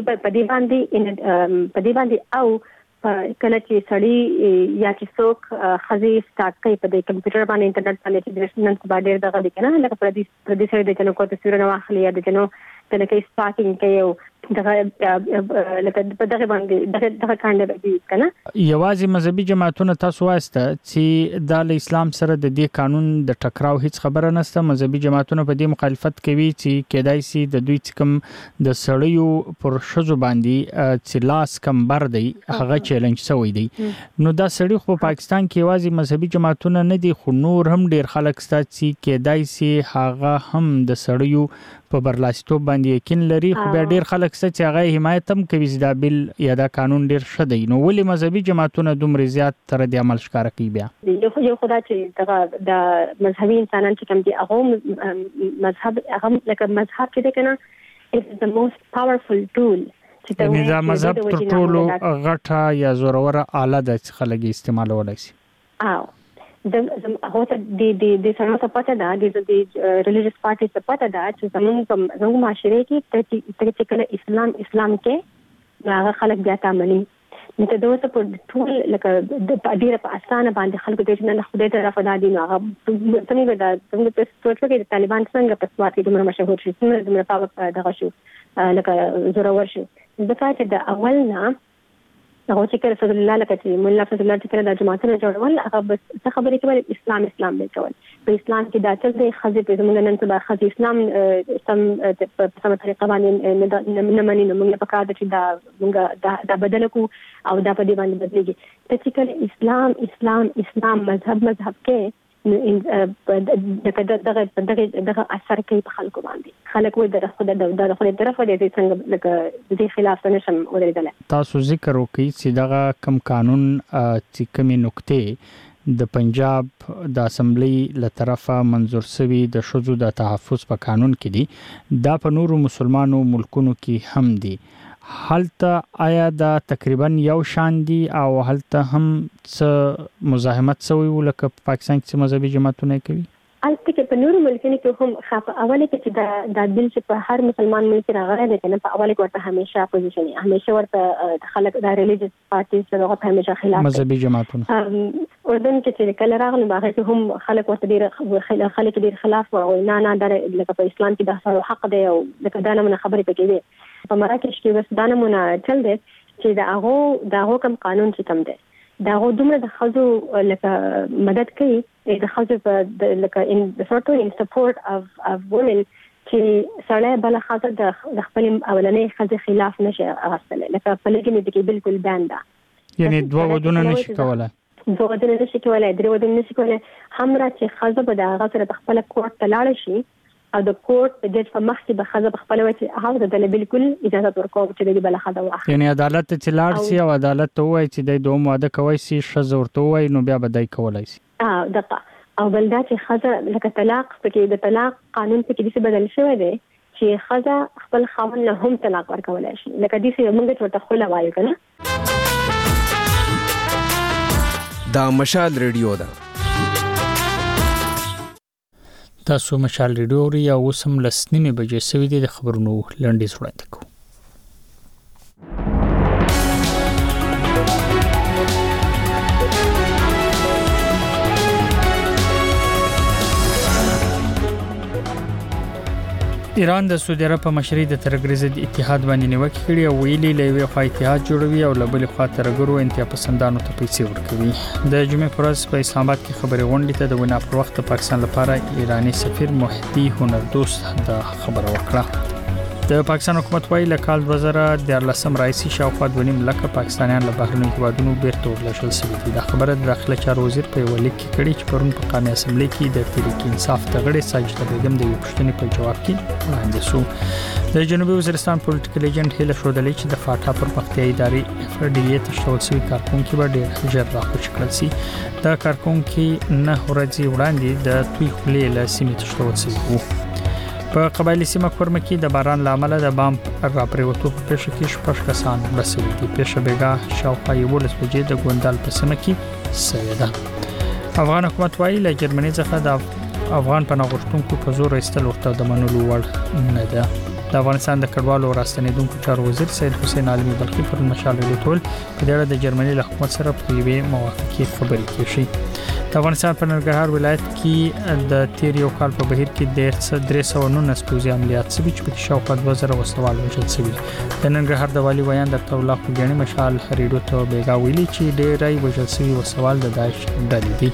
دې باندې او کله چې سړی یا چې څوک خزه سٹارټ کوي په دې کمپیوټر باندې انټرنیټ باندې چې نن سبا ډېر دغه دي کنه لکه پر دې سره د جنو کو تصویر نه واخلي یا د جنو کله کې سپاکینګ کوي دغه لکه په دغه باندې دغه کاندې دي کنه. یوازې مذهبي جماعتونه تاسو واسطه چې د اسلام سره د دې قانون د ټکراو هیڅ خبره نشته. مذهبي جماعتونه په دې مخالفت کوي چې کېدای شي د دوی څخه د سړیو پر شذو باندې چې لاس کمبر دی هغه چیلنج شوی دی. نو دا سړی خو په پاکستان کې یوازې مذهبي جماعتونه نه دي، خو نور هم ډیر خلک شته چې کېدای شي هغه هم د سړیو په برلاسیتوب باندې یقین لري، خو بیا ډیر خلک چې هغه حمایت هم کوي چې دا بل یا دا قانون ډیر ښه دی. نو ولې مذهبي جماعتونه دومره زیات تر دې عمل ښکار کوي؟ بیا یو خدای چې دغه د مذهبي انسانان چې کوم دي هغه مذهب هغه لکه مذهب چې کنه it's the most powerful tool یعنی دا مذهب تر ټولو غټه یا زوروره آله ده چې خلک استعمالولای شي. هو د سره ته پته ده د ریلیجیس پارټي ته پته ده چې زموږ معاشره کې چې کله اسلام کې هغه خلک بیا تامني نو ته دوی په ټول لکه د ډیره په اسانه باندې خلکو د نه خدای ته رافدا دي نو هغه څنګه دا څنګه په سوچ کې د طالبان څنګه په سوات کې دومره مشهور شي دومره په دغه شو لکه زورور شو ځکه چې د اول نه هغه چې کله رسول الله لکه چې مولا رسول الله چې کله د جماعتونو جوړول هغه بس څه خبرې کوي اسلام دی کول په اسلام کې دا چې د خزې په زمونږ نن سبا خزې اسلام سم په سم طریقه باندې نه مانی نو موږ په کار د چې دا موږ دا بدل کو او دا په دې باندې بدلېږي چې کله اسلام مذهب کې دغه اثر کوي په خلکو باندې خلک وایي د خدای طرفه دې څنګه لکه دې خلاف نشم ودرېدل. تاسو ذکر وکړئ چې دغه کم قانون چې کومې نقطې د پنجاب د اسمبلی له طرفه منظور شوی د شذو د تحفظ په قانون کې دي دا په نورو مسلمانو ملکونو کې هم دي. هلته آیا دا تقریبا یو شان دي او هلته هم څه مزاحمت شوی ولکه په پاکستان کې مذهبي جماعتونه کوي؟ البته کې په نورو ملکونو کې هم خاصه اوله کې چې دا بل چې په هر مسلمان ملک راغلی دی کنه په اوله کې ورته همیشه اپوزیشن همیشه ورته خلک د ریلیجیس پارټي سره همیشه خلاف مذهبي جماعتونه اردن چې کله راغلم هغه کې هم خلک ورته خلک ډیر خلاف او نه در لکه په اسلام کې د سره حق دی او لکه دا نه خبرې پکې دي په مراکش کې بس دا نه چل دی چې دا هغه کم قانون چې کم دی دا هغه دومره د خزو لکه مدد کوي د خزو په لکه ان سورټو ان سپورټ اف وومن چې سړی بل خاطر د خپل اولنې خزې خلاف نشي اغستل لکه په لګنې کې بالکل بان ده یعنی دوه ودونه نشي کولای درې ودونه نشي کولای همرا چې خزه به د هغه سره خپل کورټ ته لاړ شي او د کورټ په جج په مخ کې به خزه خپل وایي هغه د بالکل اجازه ورکوم چې د بل خزه واخلي یعنی عدالت ته لاړ شي او عدالت ته وایي چې د دوه واده کوي شي خزه ورته وایي نو بیا به دای کولای شي دغه او بل دا چې خزه لکه طلاق پکې د طلاق قانون پکې څه بدل شوی دی چې خزه خپل خاوند له هم طلاق ورکولای شي لکه دې چې موږ ورته خلا وایو کنه دا مشال ریډیو ده تاسو مشال ریډیو ری او سم لسنیمه بجې سوي دي د خبرونو لنډیز وړاندې کوو ایران د سعودي عرب په مشرۍ د ترګریز د اتحاد باندې نیوکه کړې او ویلي لوي خو اتحاد جوړوي او لبل خو ترګرو انتیا پسندانو ته پیسې ورکوي د جمعې پر ورځ په اسلام آباد کې خبري غونډې ته د وینا پر وخت پاکستان لپاره ایرانی سفیر مهدي هنردوست د خبره وکړه د پاکستان حکومت وایي له کال 2013 راځي شاوخوا 2.5 لک پاکستانیان له بهرنیو هیوادونو بیرته ورلشل شوي دي د خبره د داخله چارو وزیر په ولیک کې کړي چې پرون په قومي اسمبلی کې د تحریک انصاف د غړي ساجده بیگم د پښتنې په جواب کې وړاندې شو د جنوبي وزیرستان پولیټیکل ایجنټ هیله شودلې چې د فاټا پر پختیاي ادارې FDA تشول شوی کارکونکو به ډېر ژر راخوش کړل شي دا کارکونکو نه ورځي وړاندې د توي خلې له سیمې تشول شوی وو په قبایلی سیمه کورمه کې د باران لامل د بام راپریوتو په پیښه کې شپږ کسان بسوي دي پیښه بیګا شاوخوا 11 بجې د ګوندال په سیمه کې سوي ده افغان حکومت وایي له جرمني څخه د افغان پناهغښتونکو په زور ایستل ورته د منلو وړ نه ده د افغانستان د کډوالو راستنیدونکو چارو وزیر سید حسین عالمي بلخي پر مشال لیدل په دغه د جرمني له حکومت سره په یوې موافقه خبرې کړي د افغانستان په ننګرهار ولایت کې د تیر یو کال په بهیر کې 319 پوځي عملیات شوي چې په شاوخوا 2000 وسوال وژل شوي د ننګرهار د والی ویان ډاکټر الله خوګانی مشال هریډو ته بیګا ویلي چې ډېرای وژل شوي وسوال د داعش ډلې دي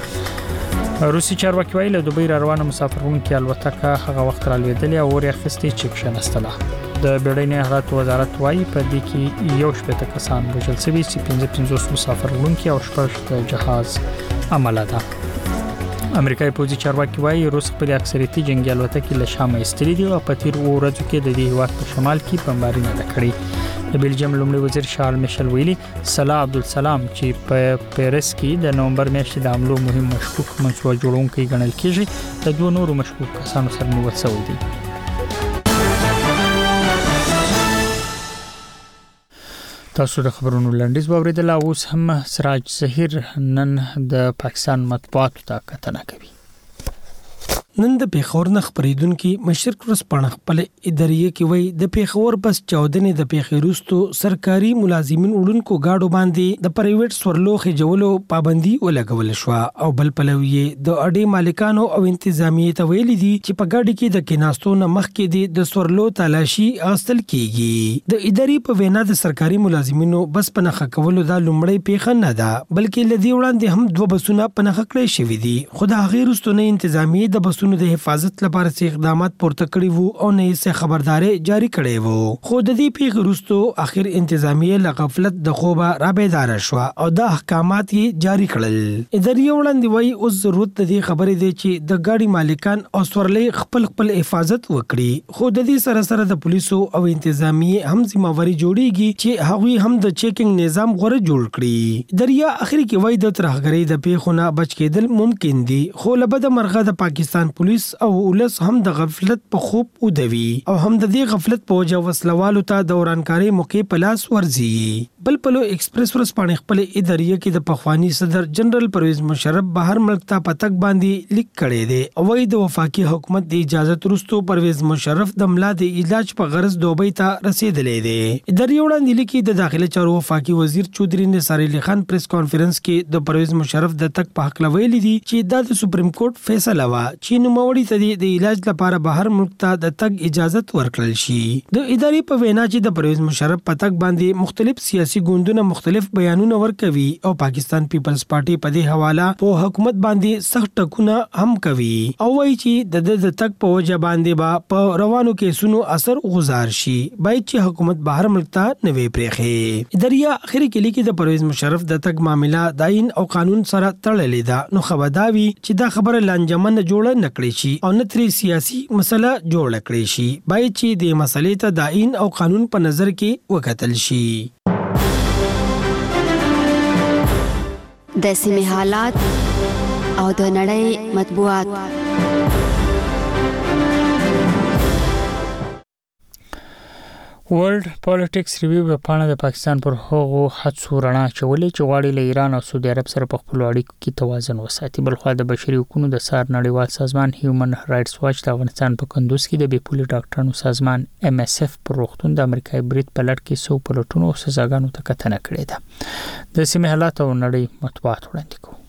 روسي چارواکي ویل د دوبۍ روانه مسافرونکو الوتکه هغه وخت را لویدلې او ور اخستې چې کښنستله د بیړني حالات وزارت وایي په دې کې یو شپږ کسان وژل شوي چې 55 مسافرونکو او شپږ جهاز عمله ده امریکایي پوځي چارواکي وایي روس خپل اکثریتي جنگي الوتکې له شامه ایستلې دي او په تیر ورځو کې د دې هیواد په شمال کې بمباري نه کړې د بلجیم لومړي وزیر شارل میشل ویلي صلاح عبدالسلام چې په پیرس کې د نومبر میاشتې د حملو مهم مشکوک منسوبه جوړونکي ګڼل کېږي د دوه نورو مشکوک کسانو سره نیول شوی دی تاسو د خبرونو لنډیز واوریدل او اوس هم سراج ظهیر نن د پاکستان مطبوعاتو ته کتنه کوي نن د پیښور نه خبرېدونکو مشرق ورځپاڼه خپل ادارې کې وایي د پیښور بس 14 د پیښې وروسته سرکاري ملازمین وړونکو گاډو باندې د پرایویټ سورلو خجولو پابندي ولګول شو او بل پلوي د اډې مالکانو او انتظامیه ته ویلي دي چې په گاډي کې د کیناستو نه مخکې د سورلو تلاشي اغستل کیږي د ادارې په وینا د سرکاري ملازمینو بس په نخښه کولو د لومړی پیښه نه ده بلکې لدی وړاندې هم دوه بسونه په نخښه کړی شوې دي خو د غیر واستونه انتظامیه د بسونو د حفاظت لپاره څه اقدامات پورته کړی وو او نه یې خبرداري جاری کړې وو خو د دې پیښې وروسته اخر انتظامیه له غفلت د خوبه را بیدار شو او د احکامات یې جاری کړل ادارې وړاندې وایي اوس ضرورت د دې خبرې دی چې د ګاډي مالکان او سورلې خپل حفاظت وکړي خو د دې سره سره د پولیسو او انتظامیه هم ذمہواری جوړیږي چې هغوی هم د چیکینګ نظام غوړه جوړ کړي دریا اخر کې وایي د ترهګرۍ د پیښو نه بچ کېدل ممکن دي خو لبد مرغه د پاکستان پاکستان پولیس او ولس هم د غفلت په خوب ودوي او هم د دې غفلت په وجه وسلوالو ته د ورانکاري موقع په لاس ورځي. بل پلو ایکسپریس ورځپاڼې خپل ادارې کې د پخوانی صدر جنرال پرویز مشرف بهر ملک ته پتک باندې لیک کړی دی او د وفاقي حکومت د اجازه ترستو پرویز مشرف د ملا د علاج په غرض دوبۍ ته رسیدلې دی. ادارې وړاندې لیکي د داخله چارو وفاقي وزیر چودري نثار علي خان پریس کانفرنس کې د پرویز مشرف د تک په حق لویل دي چې د سپریم کورټ فیصله وا چې نوموړي ته د علاج لپاره بهر ملک ته د تک اجازه ورکړل شي. د ادارې په وینا چې د پرویز مشرف په تک باندې مختلف سیاسي ګوندونه مختلف بیانونه ورکوي او پاکستان پیپلز پارټي په دې حواله په حکومت باندې سخت ټکونه هم کوي او وایي چې د تک په وجه باندې با په روانو کیسونو اثر غزار شي باید چې حکومت بهر ملک ته نوې پریخي. ادارې اخري کې لیکي د پرویز مشرف د تک معاملې د آئین او قانون سره تړلې ده نو خبرداوي چې دا خبره لانجمن جوړه نکړي شي او نه ترې سیاسي مسله جوړ کړي شي باید چې د مسلې ته د آئین او قانون په نظر کې وکتل شي. د سیمې حالات او د نړۍ مطبوعات. ورلد پالیټکس ریویو په پاڼه د پاکستان پر هغو حادثو رڼا اچولې چې غواړي له ایران او سعودي عرب سره په خپلو اړیکو کې توازن وساتي. بلخوا د بشري حقوقو د سار نړیوال سازمان هیومن رائټس واچ د افغانستان په کندوز کې د بیپولي ډاکټرانو سازمان MSF پر روغتون د امریکایي برید په لړ کې 100 پلټونو او سزاګانو ته کتنه کړې ده. د سیمې حالات او نړۍ مطبوعات وړاندې کوي.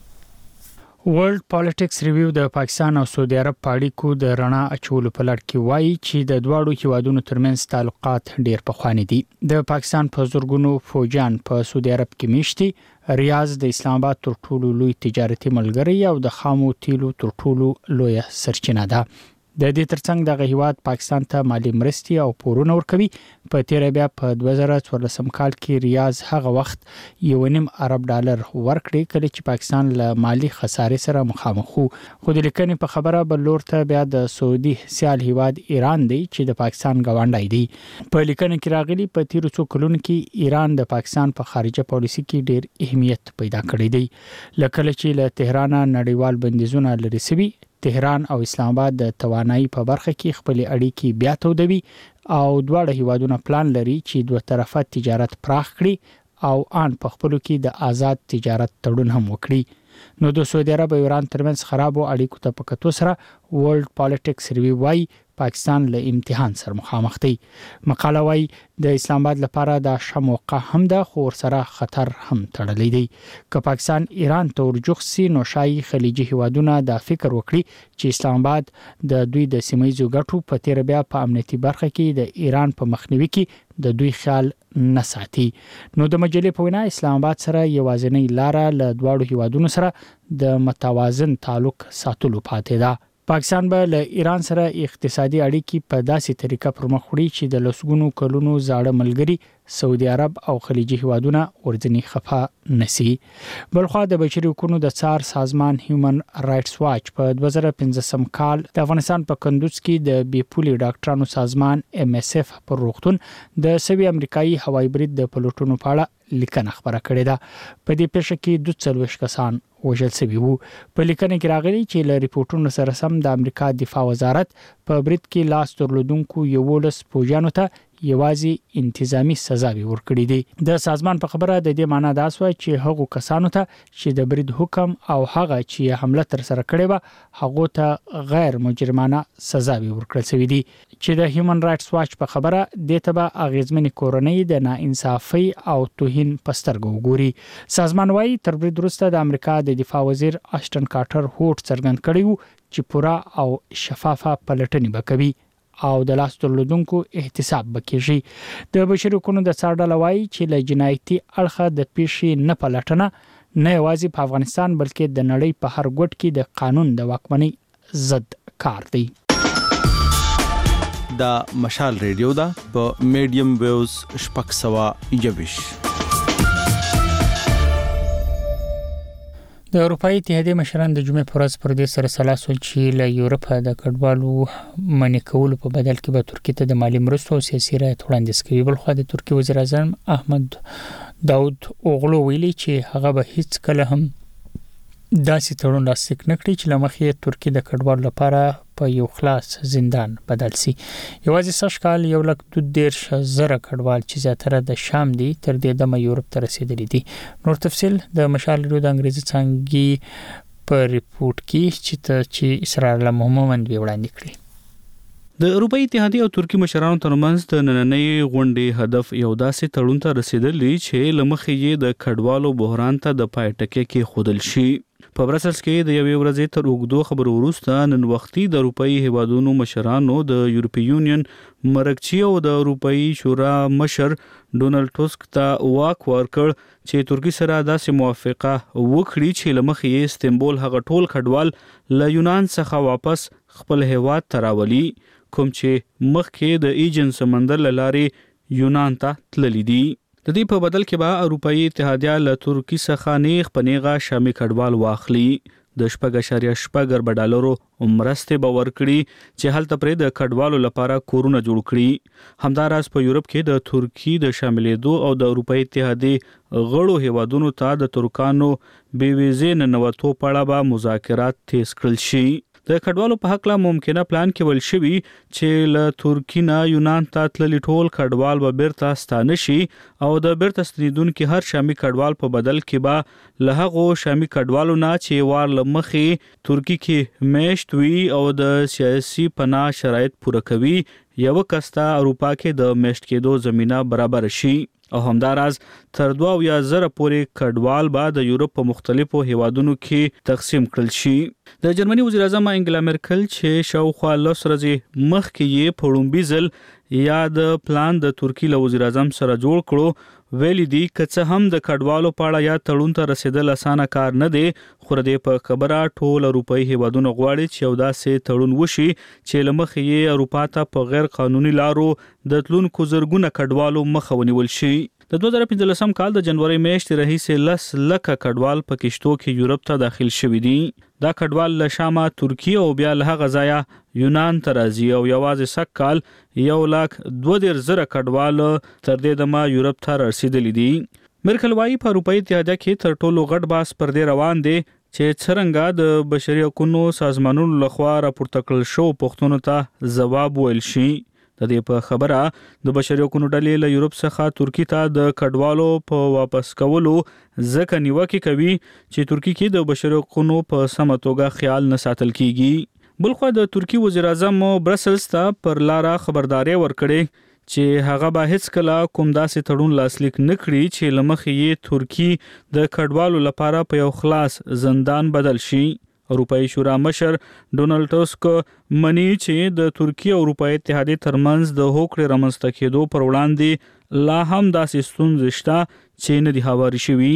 ورلد پالیټکس ریویو د پاکستان او سعودي عرب په اړیکو د رڼا اچولو په لړ کې وایي چې د دواړو هیوادونو ترمنځ تعلقات ډیر پخواني دي. د پاکستان په زورګونو فوجان په سعودي عرب کې میشتي. ریاض د اسلام آباد تر ټولو لوی تجارتي ملګری او د خامو تیلو تر ټولو لوی سرچینه ده. د دې ترڅنګ د هیواد پاکستان ته مالی مرستي او پورونه ورکوي. په تیر بیا په 2014 کال کې ریاض هغه وخت $1.5 ارب ورکړي کله چې پاکستان له مالی خسارې سره مخامخ وو. خو د لیکنې په خبره بلور ته بیا د سعودي سیال هیواد ایران دی چې د پاکستان غونډای دی. په لیکنه کې راغلي په تیر څو کلونو کې ایران د پاکستان په خارجه پالیسي کې ډیر اهمیت پیدا کړی دی. لکه چې له تهران نړیوال بندیزونه لري سوي تهران او اسلام آباد د توانایي په برخه کې خپل اړیکې بیا تودوي او دواړه هیوادونه پلان لري چې دوه طرفه تجارت پراخ کړي او ان په خپلو کې د آزاد تجارت تړون هم وکړي. نو د سعودي عرب او ایران ترمنځ خرابو اړیکو ته په کتو سره ورلد پالیټکس ریویو وايي پاکستان له امتحان سره مخامخ دی. مقاله وايي د اسلام آباد لپاره د شموقه هم د خور سره خطر هم تړلې دی. که پاکستان ایران ته ورجوخ سي نو شایي خلیجي هیوادونه د فکر وکړي چې اسلام آباد د دوی د سیمایي ګټو په تیر بیا په امنیتي برخه کې د ایران په مخنیوي کې د دوی خیال نه ساتي. نو د مجلې په وینا اسلام آباد سره یوازینی لار له دواړو هیوادونو سره د متوازن تعلق ساتلو پاتې ده. پاکستان به له ایران سره اقتصادي اړیکې په داسې طریقه پرمخ وړي چې د لسګونو کلونو زاړه ملګری سعودي عرب او خلیجي هیوادونه ورځنی خفه نسی. بلخوا د بشري حقوقو د څار سازمان هیومن رائټس واچ په 2015 کال د افغانستان په کندوز کې د بیپولي ډاکټرانو سازمان MSF پر روغتون د سوي امریکایي هوایي برید د پلوټونو په اړه لیکنه خبره کړې ده. په دې پیښه کې 42 کسان وژل شوي وو. په لیکنه کې راغلي چې له ریپورتونو سره سم د امریکا دفاع وزارت په برید کې لاس درلودونکو 11 فوجیانو ته یوازې انتظامی سزاوي ورکړي دي. د سازمان په خبره د دې معنی دا سوی چې هغو کسانو ته چې د برید حکم او هغه چې حمله تر سره کړې و هغه ته غیر مجرمانه سزاوي ورکړل شوې دي. چې د هیومن رائټس واچ په خبره د تبع اغیزمن کورنۍ د ناانصافي او توهین پسترګو وګوري. سازمان وايي تر برید وروسته د امریکا د دفاع وزیر اشټن کارټر هوټ څرګند کړی و چې پورا او شفافه پلټنې وکوي او د لاس درلودونکو احتساب وکړي. د بشري حقوقو د څار ډلوي چې له جنایتي اړخه د پیښې نه پلټنه نه یوازې په افغانستان بلکې د نړۍ په هر ګوټ کې د قانون د واکمنۍ ضد کار دی. دا مشال ریډیو دا په میډیم ویوز شپږ سوه یوش. د اروپאי اتحادیې مشران د جمعې پر ورځ پر دې سره سلاسل چې له یورپ د کډوالو منع کولو په بدل کې به ترکیه ته د مالی مرستو او سیاسي رعایت وړاندیز کوي. بلخوا د ترکیه وزیر اعظم احمد داود اوغلو ویلي چې هغه به هیڅ کله هم داسې تړون لاسلیک نکړي چې لمخې ترکیه د کډوالو لپاره په یو خلاص زندان بدل سي. یوازې سږ کال 1.2 کډوال چې زیاتره د شام دي تر دې دمه یورپ ته رسیدلي دي. نور تفصیل د مشال ریډیو د انګریزي څانګې په ریپورت کې چې اسرار له محمد وړاندې کړی. د اروپای اتحادیه او ترکی مشرانو ترمنځ د نننۍ غونډې هدف یو داسې تړون ته رسیدلی چې لمخې یې د کډوالو بحران ته د پای ټکی کې خودل شي. په برسلز کې د یوې ورځې تر اوږدو خبرو وروسته نن وختي د اروپאי هیوادونو مشرانو د یورپی یونین مرکچی او د اروپאי شورا مشر ډونالد ټسک ته واک ورکړ چې ترکی سره داسې موافقه وکړي چې لمخې یې استنبول هغه ټول کډوال له یونان څخه واپس خپل هیواد ته راولي کوم چې مخکې د ایجن سمندر له لارې یونان ته تللی دي. د دې په بدل کې به اروپאי اتحادیه له ترکی څخه نیغ پنیغه شامي کډوال واخلي. د 4.4 ډالرو مرستې به ورکړي چې هلته پرې د کډوالو لپاره کورونه جوړ کړي. همداراز په یورپ کې د ترکی د شاملېدو او د اروپאי اتحادیه غړو هیوادونو ته د ترکانو بې ویزې ننوتو په اړه به مذاکرات تیز کړل شي. د کډوالو په حق لا ممکنه پلان کې ول شوی چې له ترکی نه یونان ته تللي ټول کډوال به بیرته ستانه شي او د بیرته ستنیدونکو هر شامي کډوال په بدل کې به له هغو شامي کډوالو نه چې وار لمخې ترکی کې میشت وي او د سیاسي پناه شرایط پوره کوي یو کستا اروپا کې د میشت کېدو زمينه برابر شي. او همداراز تر 2000 پورې کډوال به د یورپ په مختلفو هیوادونو کې تقسیم کړل شي. د جرمني وزیر اعظم انګلا مرکل چې شاوخوا 10 ورځې مخکې یې په لومړي ځل یا د پلان د ترکی له وزیر اعظم سره جوړ کړو ویلي دي که هم د کډوالو په اړه یا تړون ته رسیدل اسانه کار نه دی خو د په خبره ټول اروپאי هیوادونو غواړي چې یو داسې تړون وشي چې لمخې یې اروپا ته په غیر قانوني لارو د تلونکو زرګونه کډوالو مخه ونیول شي. د 2015 کال د جنوري میاشتې راهیسې 10 لکه کډوال په کشتو کې یورپ ته داخل شوي دي. دا کډوال له شامه ترکیه او بیا له هغه ځایه یونان ته راځي او یوازې سږ کال 1,02,000 کډوال تر دې دمه یورپ ته رسیدلي دي. مرکل وايي په اروپאי اتحادیه کې تر ټولو غټ باس پر دې روان دي چې څرنګه د بشري حقوقو سازمانونو لخوا راپورته کړل شو پوښتنو ته ځواب ویل شي. د دې په خبره د بشري حقوقو ډلې له یورپ څخه ترکی ته د کډوالو په واپس کولو ځکه نیوکه کوي چې ترکی کې د بشري حقوقو په سمه توګه خیال نه ساتل کیږي. بلخو د ترکی وزیر اعظم برسلز ته پر لاره خبرداري ورکړي چې هغه به هیڅ کله کوم داسې تړون لاسلیک نه کړي چې لمخې یې ترکی د کډوالو لپاره په یو خلاص زندان بدل شي. اروپאי شورا مشر ډونالد ټسک مني چې د ترکیه او اروپאי اتحادیه ترمنځ د هوکړې رامنځته کېدو پر وړاندې لا هم داسې ستونزې شته چې نه دي هواري شوي.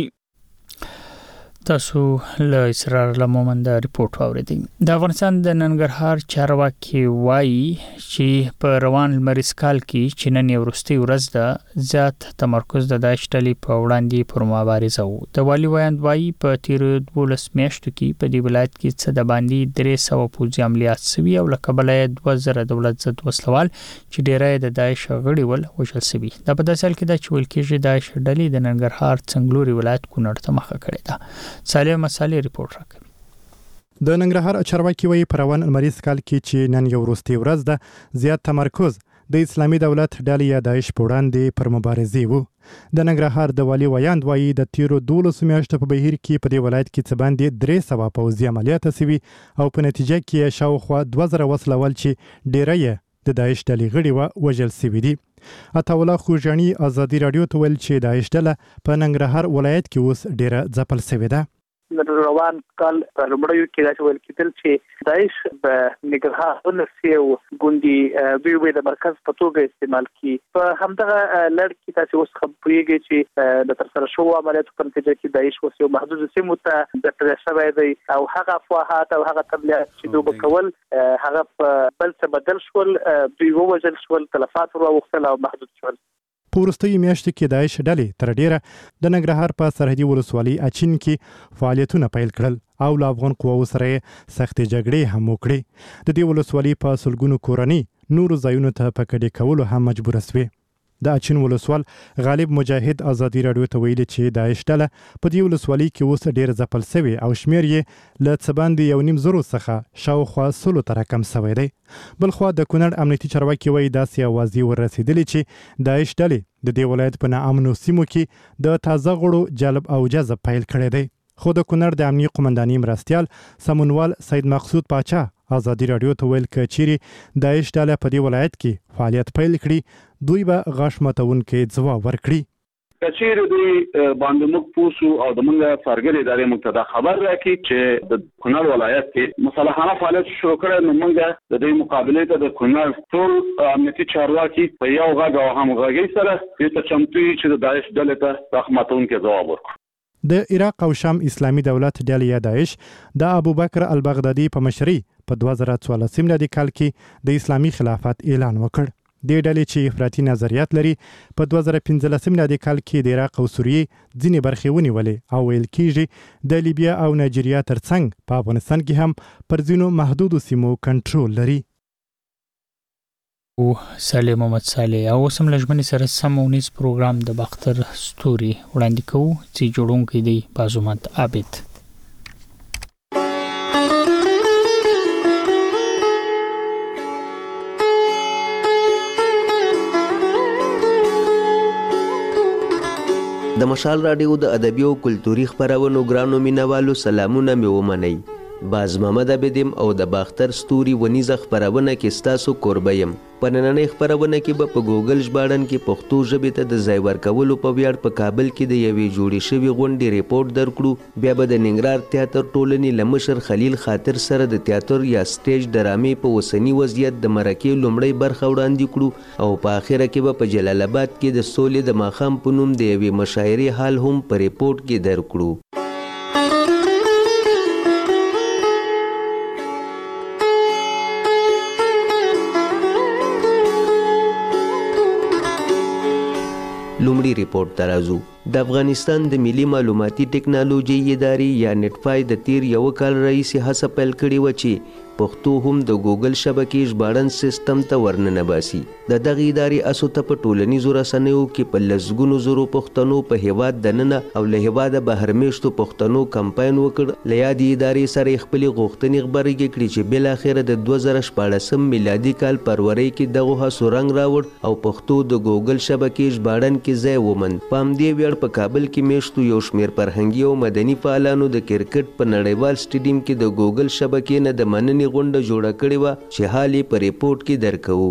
تاسو له اسرار لمومند ریپورت واوریدئ. د افغانستان د ننګرهار چارواکي وایي چې په روان لمریز کال کې چې نن وروستۍ ورځ ده زیات تمرکز د داعش ډلې په وړاندې پر مبارزه وو. د والي ویاند وایي په تیر 12 میاشتو کې په دې ولایت کې څه د باندې 300 پوځي عملیات شوي او له کبله 2000 دولت ضد وسلوال چې ډیری د داعش غړي ول وژل شوي. دا په داسې حال کې ده چې ویل کېږي داعش ډلې د ننګرهار څنګلوري ولایت کونړ ته مخه کړې ده. سالم مسالې ریپورت راکوي. د ننګرهار چارواکي وایي په روان لمریز کال کې چې نن یو وروستۍ ورځ ده زیات تمرکز د اسلامي دولت ډلې یا داعش په وړاندې پر مبارزې وو. د ننګرهار د والي ویاند وایي د تیرو 12 میاشتو په بهیر کې په دې ولایت کې څه باندې 300 پوځي عملیات شوي او په نتیجه کې شاوخوا 2000 وسلوال چې ډیری د داعش ډلې غړي و وژل شوي دي. عطاالله خوجاني ازادي رادیو ته ویل چې داعش ډله په ننګرهار ولایت کې اوس ډیره ځپل شوې ده. روان کال په لومړیو کې دا ویل کېدل چې داعش په ننګرهار ونسي او ګوندي دوی د مرکز په توګه استعمال کړي. په همدغه لړ کې تاسو اوس خبرېږئ چې د ترسره شوو عملیاتو په نتیجه کې داعش اوس یو محدود سیمو ته د شوی دی او هغه افواهات او هغه تبلیغات چې دوی کول هغه په بل څه بدل شول. دوی ووژل شول، تلفات واوښتل او محدود شول. په وروستیو میاشتو کې داعش ډلې تر ډیره د ننګرهار په سرحدي ولسوالۍ اچین کې فعالیتونه پیل کړل او له افغان قواو سره سختې جګړې هم وکړې. د دې ولسوالۍ په سلګونو کورنۍ نورو ځایونو ته په کډې کولو هم مجبوره شوې. د اچین ولسوال غالب مجاهد ازادي رادیو ته ویلي چې داعش ډله په دې ولسوالۍ کې اوس ډېر ځپل سوی او شمیر یې له څه باندې 1.5 زرو څخه شاوخوا 100 ته راکم سوی دی. بلخوا د کونړ امنیتي چارواکي وایي داسې اوازې وررسېدلې چې داعش ډلې د دې ولایت په ناامنو سیمو کې د تازه غړو جلب او جذب پیل کړی دی. خو د کونړ د امنیتي قومندانۍ مرستیال سمونوال سید مقصود پاچا ازادي رادیو ته ویل چې چیرې داعش ډله په دې ولایت کې فعالیت پیل کړي دوی به غاښ ماتونکي ځواب ورکړي. کچیر دوی باندې موږ پوسو او د موږ فرګل ادارې موږ ته خبر راکړي چې د کونړ ولایت کې مصالحانه فعالیت شروع کړي نو موږ د دې مقابله ته د کونړ ټول امنیتي چارواکي په یو غږ او همغږۍ سره دې چمتو چې د داعش ډلې ته رحمتونکي ځواب ورکړي. د عراق او شام اسلامي دولت ډلې یا داعش د ابوبکر البغدادي په مشرۍ په 2014 میلادي کال کې د اسلامي خلافت اعلان وکړ. د ډلې چې افراطي نظریات لري په 2015 میلادي کال کې د عراق او سوریې ځینې برخې ونیولې او ویل کېږي د لیبیا او نایجیریا ترڅنګ په افغانستان کې هم پر ځینو محدودو سیمو کنټرول لري. او صالح محمد صالح او سم لجمنې سره سمونیز پروګرام د باختر ستوري وړاندې کوو چې جوړونکی دی بازومت عابد. د مشال راډیو د ادبي او کلتوري خبرونو ګرانو مینوالو سلامونه مې ومنئ. باز محمد عبدم او د باختر ستوري ونیزه خبرونه کې ستاسو کوربه یم. په نننۍ خبرونه کې به په ګوګل ژباړن کې پښتو ژبې ته د ځای ورکولو په ویاړ په کابل کې د یوې جوړې شوې غونډې ریپورت درکړو. بیا به د ننګرهار تیاتر ټولنې له مشر خلیل خاطر سره د تیاتر یا سټیج ډرامې په اوسني وضعیت د مرکې لومړۍ برخه وړاندې کړو او په اخره کې به په جلال آباد کې د سولې د ماښام په نوم د یوې مشاعرې حال هم په ریپورت کې درکړو. لومړی ریپورت ته راځو. د افغانستان د ملي معلوماتي ټکنالوژي ادارې یا نټفای د تیر یو کال راهیسې هڅه پیل کړې وه چې پښتو هم د ګوګل شبکې ژباړن سیستم ته ورننه باسي. د دغې ادارې اسو ته په ټولنیزو رسنیو کې په لسګونو زرو پښتنو په هیواد دننه او له هیواده بهر میشتو پښتنو کمپاین وکړ. له یادې ادارې سره یې خپلې غوښتنې غبرګې کړې چې بالاخره د 2014 میلادي کال فروری کې دغو هڅو رنګ راوړ او پښتو د ګوګل شبکې ژباړن کې ځای وموند. په همدې ویاړ په کابل کې میشتو یو شمیر فرهنګي او مدني فعالانو د کرکټ په نړیوال سټیډیم کې د ګوګل شبکې نه د مننې غونډه جوړه کړې وه چې حال یې په ریپورت کې درکوو.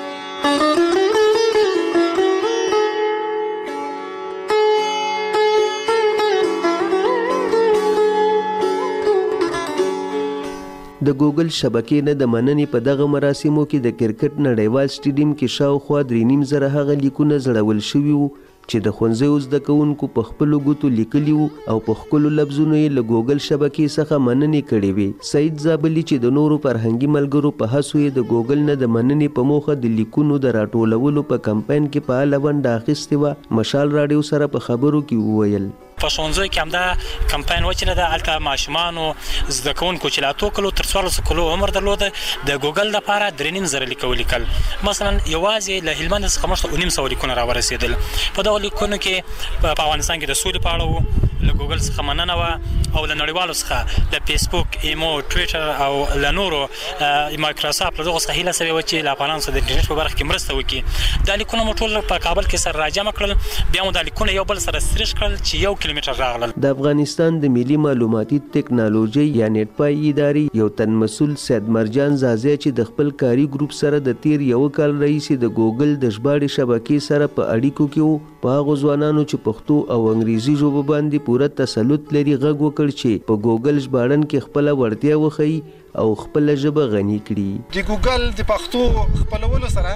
د ګوګل شبکې نه د مننې په دغه مراسمو کې د کرکټ نړیوال سټیډیم کې شاوخوا 3.5 زره هغه لیکونه زړول شوي وو چې د ښوونځیو زده کوونکو په خپلو ګوتو لیکلي وو او په ښکلو لفظونو یې له ګوګل شبکې څخه مننې کړې وې. سعید زابلي چې د نورو فرهنګي ملګرو په هڅو یې د ګوګل نه د مننې په موخه د لیکونو د راټولولو په کمپاین کې فعاله ونډه اخیستې وه، مشال راډیو سره په خبرو کې وویل. په ښوونځیو کې همدا کمپاین و چې نه ده هلته ماشومانو زده کوونکو چې لا اتو کلو تر 14 کلو عمر درلوده د ګوګل دپاره 3.5 زره لیکه ولیکل. مثلا یوازې له هلمند څخه موږ ته 900 لیکونه راورسېدل. په دغو لیکونو کې په افغانستان کې د سولې په اړه وو، له ګوګل څخه مننه وه او له نړیوالو څخه د فیسبوک، ایمو، ټویټر او له نورو مایکروسافټ له دغو څخه هیله سوې وه چې له افغانانو سره د انټرنیټ په برخه کې مرسته وکړي. دا لیکونه مو ټول په کابل کې سره راجمع کړل، بیا مو دا لیکونه یو بل سره سریش کړل چې 1 کیلومتر راغلل. د افغانستان د ملي معلوماتي ټکنالوژي یا نټپای ادارې یو تن مسول سید مرجان زازی چې د خپل کاري ګروپ سره د تیر یو کال راهیسې د ګوګل د ژباړې شبکې سره په اړیکو کې وو، په هغو ځوانانو چې پښتو او انګریزي ژبو باندې پوره تسلط لري غږ وکړ چې په ګوګل ژباړن کې خپله وړتیا وښیي او خپله ژبه غني کړي. د ګوګل د پښتو خپلولو سره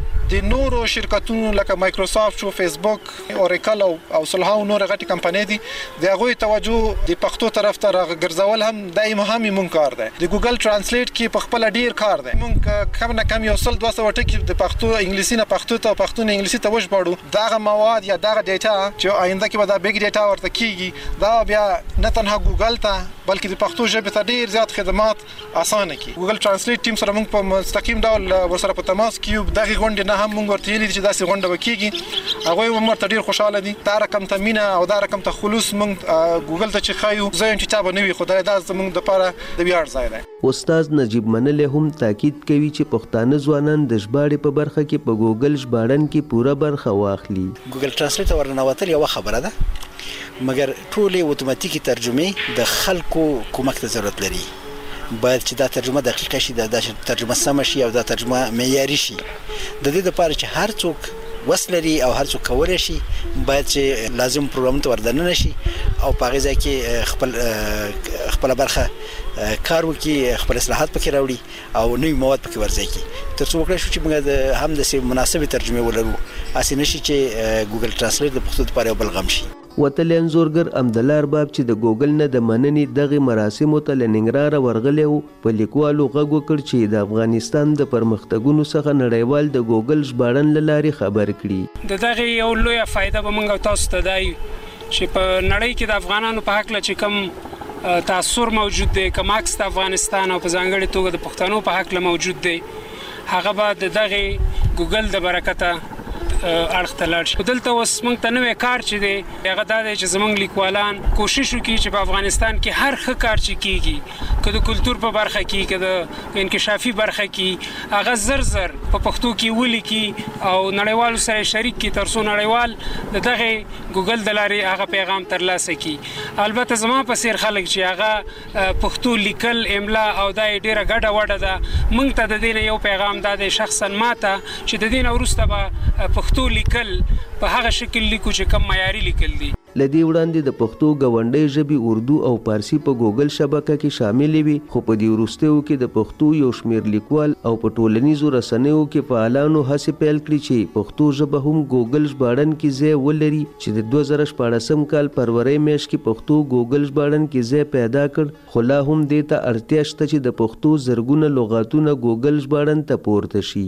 د نورو شرکتونو لکه مایکروسافټ او فیسبوک، اوریکل او سلهاو نور غټي کمپنۍ دي د هغوی توجه د پښتو طرف ته راګرځول هم دایمه هم مونږ کار دی. د ګوګل ترانسلیټ کې په خپل ډیر کار دی. مونږ کم نه کم 100-200 ټکي د پښتو انګلیسي نه پښتو ته، پښتو نه انګلیسي ته وژباړو. دغه مواد یا دغه ډیټا چې آینده کې به دا بیگ ډیټا ورته کیږي، دا بیا نه تنها ګوګل ته بلکې د پښتو ژبې ته ډیر زیات خدمات اسانه کړي. ګوګل ترانسلیټ ټیم سره مونږ په مستقیم ډول ورسره په تماس کې یو. دغه غونډې نه هم موږ ورته ویلي چې داسې غونډه وکړي هغه هم ورته ډیر خوشاله دي دا رقم ته مینا او دا رقم ته خلوص موږ ګوګل ته چې خایو زه چې چا به نوي خدای دا زموږ د لپاره د ویاړ ځای دی. استاد نجیب منل هم تاکید کوي چې پښتانه ځوانان د ژباړې په برخه کې په ګوګل ژباړن کې پوره برخه واخلي. ګوګل ترانسلیټ ورننوتل یو خبره ده مګر ټولې اتوماتیکي ترجمه د خلکو کومک ته ضرورت لري. باید چې دا ترجمه دقیقه شي دا ترجمه سم شي او دا ترجمه معیاري شي. د دې لپاره چې هر څوک وسلري او هر څوک کولای شي باید چې لازم پروګرام ته وردننه شي او په هغه ځای کې خپل برخه کار وکړي خپل اصلاحات پکې راوړي او نوي مواد پکې ورځي کی تر څو وکړي چې موږ هم د مناسبه ترجمه ولرو اسې نشي چې ګوګل ترانسلیټ د پښتو لپاره یو بلغم شي. وتل انزورګر امدلار باب چې د ګوګل نه د مننې دغه مراسمو ته لنګراره ورغلی وو په لیکوالو غږ وکړ چې د افغانستان د پرمختګونو څخه نړیوال د ګوګل ژباړن له لارې خبر کړي. د دغه یو لویه فایده به موږ تاسو ته دی چې په نړۍ کې د افغانانو په حق چې کوم تاثر موجود دی کوم عکس د افغانستان او په ځانګړي توګه د پښتنو په حق موجود دی هغه به د دغه ګوګل د برکته اړخ ته لاړ شي. دلته اوس موږ ته نوې کار چې دی هغه دا دی چې زموږ لیکوالان کوشش وکړي چې په افغانستان کې هر ښه کار چې کیږي که د کلتور په برخه کې که د انکشافي برخه کې هغه زر په پښتو کې ولیکي او نړیوالو سره شریک کړي تر څو نړیوال د دغه ګوګل د لارې هغه پیغام ترلاسه کړي. البته زما په څیر خلک چې هغه پښتو لیکل املا او دا ډیره ګډه وډه ده موږ ته د دې نه یو پیغام دا دی شخصا ماته چې د دې نه وروسته به پښتو لیکل په هغه شکل لیکو چې کم معیاري لیکل دي. لدی وړاندې د پښتو غونډې ژبې اردو او پارسی په ګوګل شبکه کې شامل وي خو په دې وروستیو کې د پښتو یو شمیر لیکوال او په ټولنیزو رسنیو کې فعالانو هڅې پیل کړې چې پښتو ژبه هم ګوګل ژباړن کې ځای ولري چې د 2014 کال فروری میاشت کې پښتو ګوګل ژباړن کې ځای پیدا کړ خو لا هم دې ته اړتیا شته چې د پښتو زرګونه لغاتونه ګوګل ژباړن ته پورته شي.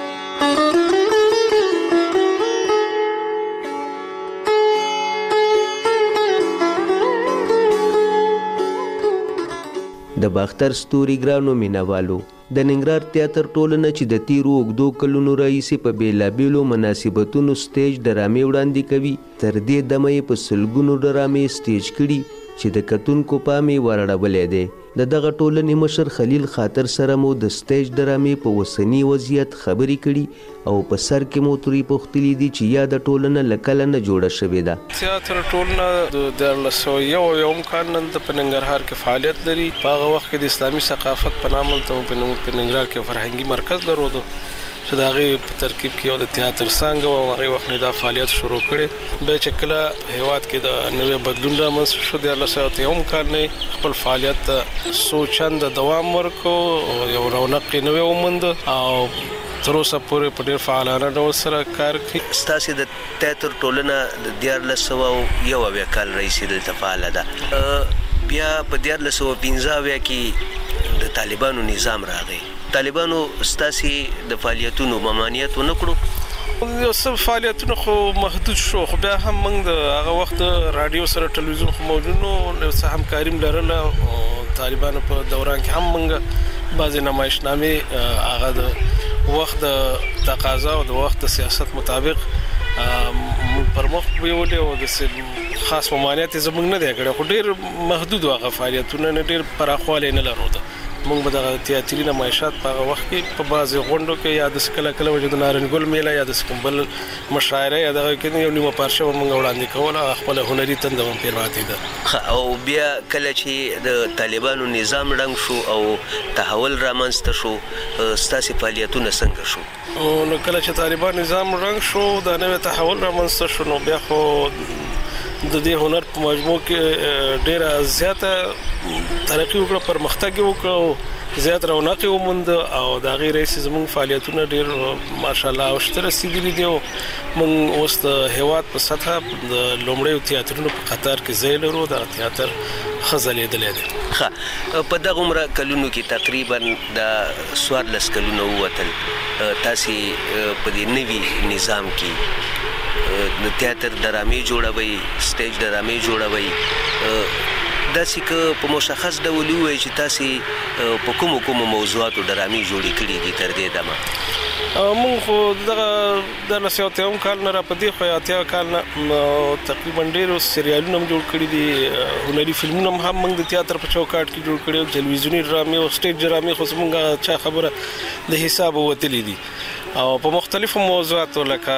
د باختر ستوري ګرانو مینوالو د ننګرهار تیاتر ټولنه چې د تیرو اوږدو کلونو راهیسې په بېلابېلو مناسبتونو سټیج ډرامې وړاندې کوي تر دې دمه یې په سلګونو ډرامې سټیج کړي چې د کتونکو پام یې ورړولی دی. د دغه ټولنې مشر خلیل خاطر سره مو د سټیج ډرامې په اوسني وضعیت خبرې کړي او په سر کې مو ترې پوښتلي دي چې یا د ټولنه له کله نه جوړه شوې ده. تیاتر ټولنه د 1901 کال نه په ننګرهار کې فعالیت لري. په هغه وخت کې د اسلامي ثقافت په نامه ته په ننګرهار کې فرهنګي مرکز لرلو چې د هغې په ترکیب کې یو د تیاتر څانګه وه او هغې وخت نه دا فعالیت شروع کړې. بیا چې کله هېواد کې د نوی بدلون رامنځته شو د 1901 کال نه خپل فعالیت ته څو چنده دوام ورکړو یو رونق یې نوی ومونده او تر اوسه پورې په ډېر فعالانه ډول سره کار کوي. ستاسې د تیاتر ټولنه د 1901 کال راهیسې دلته فعاله ده. بیا په 1915 کې د طالبانو نظام راغی. طالبانو ستاسې د فعالیتونو ممانعت ونه کړو؟ یو څه فعالیتونه خو محدود شو خو بیا هم موږ د هغه وخت رادیو سره ټلویزیون خو موجود نو یو څه همکاري م لرله او طالبانو په دوران کې هم موږ بعضې نمایشنامې هغه د وخت د تقاضا او د وخت د سیاست مطابق پر مخ بیولې او د خاص ممانعت یې زموږ نه دی کړی خو ډېر محدود هغه فعالیتونه نه ډېر پراخوالی نه لرو ده. موږ به دغه تیاتري نمایشات په هغه وخت کې په بعضې غونډو کې یا داسې کله کله به د نارنګل میله یا داسې کوم بل مشاعره یا دغه کې یو نیمه پارچه به موږ وړاندې کوله خپله هنري تنده به پرې پاتې ده. او بیا کله چې د طالبانو نظام ړنګ شو او تحول رامنځته شو ستاسې فعالیتونه څنګه شو؟ نو کله چې طالبان نظام ړنګ شو دا نوی تحول رامنځته شو نو بیا خو د دې هنر په مجموع کې ډېره زیاته ترقي وکړه پرمختګ یې وکړه او زیات رونق یې ومونده او د هغې راهیسې زموږ فعالیتونه ډېر ماشاءالله اوج ته رسېدلي دي او موږ اوس د هېواد په سطحه د لومړیو تیاترونو په قطار کې ځای لرو. دغه تیاتر ښه ځلېدلی دی. ښه په دغه عمره کلونو کې تقریبا د 14 کلونه ووتل تاسې په دې نوي نظام کې د تیاتر ډرامې جوړوئ سټیج ډرامې جوړوئ داسې که په مشخص ډول ووایئ چې تاسې په کومو موضوعاتو ډرامې جوړې کړي دي تر دې دمه؟ مونږ خو دغه د 19 کال نه را پدې خو 80 کال نه تقریبا ډېر سریالونه جوړ کړي دي، هنري فلمونه هم موږ د تیاتر په چوکاټ کې جوړ کړي، تلویزیونی ډرامې او سټیج ډرامې خو موږ چا خبره د حساب وتلې دي او په مختلفو موضوعاتو لکه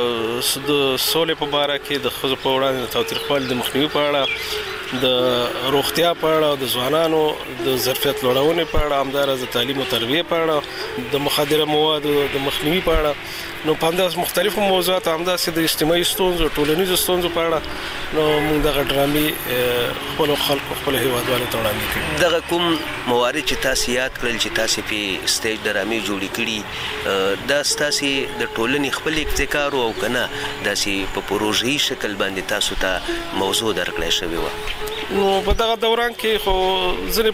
د سولې په اړه کې د ښځو په وړاندې د تاوتریخوالي د مخنیوي په اړه، د روغتیا په اړه، د ځوانانو د ظرفیت لوړونې په اړه، همداراز د تعلیم او تربیه په اړه، د مخدره موادو د مخنیوي په اړه، نو په همداسې مختلفو موضوعاتو همداسې د اجتماعي ستونزو ټولنیزو ستونزو په اړه نو موږ دغه ډرامې خپلو خلکو خپلو هیوادوالو ته وړاندې کړي. دغه کوم موارد چې تاسو یاد کړل چې تاسو په سټیج ډرامې جوړې کړي دا ستاسو د ټولنې خپل ابتکار او کنه داسې په پروژې شکل باندې تاسو ته موضوع درکړی شوی و؟ نو په دغه دوران کې خو ځینې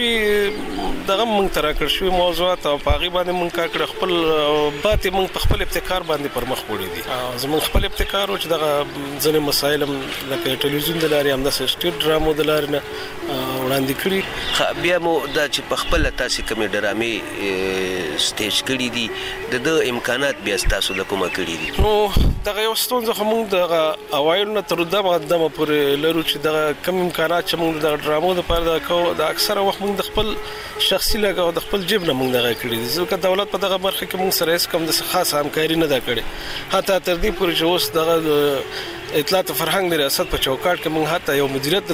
پروژوي دغه موږ ته راکړل شوي موضوعات او په هغې باندې موږ کار کړی، خپل باتې موږ په خپل ابتکار باندې پر مخ وړی دي. زموږ خپل ابتکار و چې دغه ځینې مسایل هم لکه ټلویزیون د لارې همداسې سټیج ډرامو د لارې نه وړاندې کړي. بیا مو دا چې په خپله تاسې کومې ډرامې سټیج کړي دي د امکانات بیا ستاسو د کومه کړي دي؟ نو دغه یو ستونزه خو موږ دغه اوایلو نه تر دمه پورې لرو چې دغه کم امکانات چې موږ د ډرامو دپاره دغه کوو د اکثره وخت موږ د خپل شخصي لګه او د خپل جیب نه موږ دغه کړي دي، ځکه دولت په دغه برخه کې موږ سره هېڅ کوم داسې خاصه همکاري نه ده کړې، حتی تر دې پورې چې اوس دغه اطلاعات فرهنګ د ریاست په چوکاټ کې موږ حتی یو مدیریت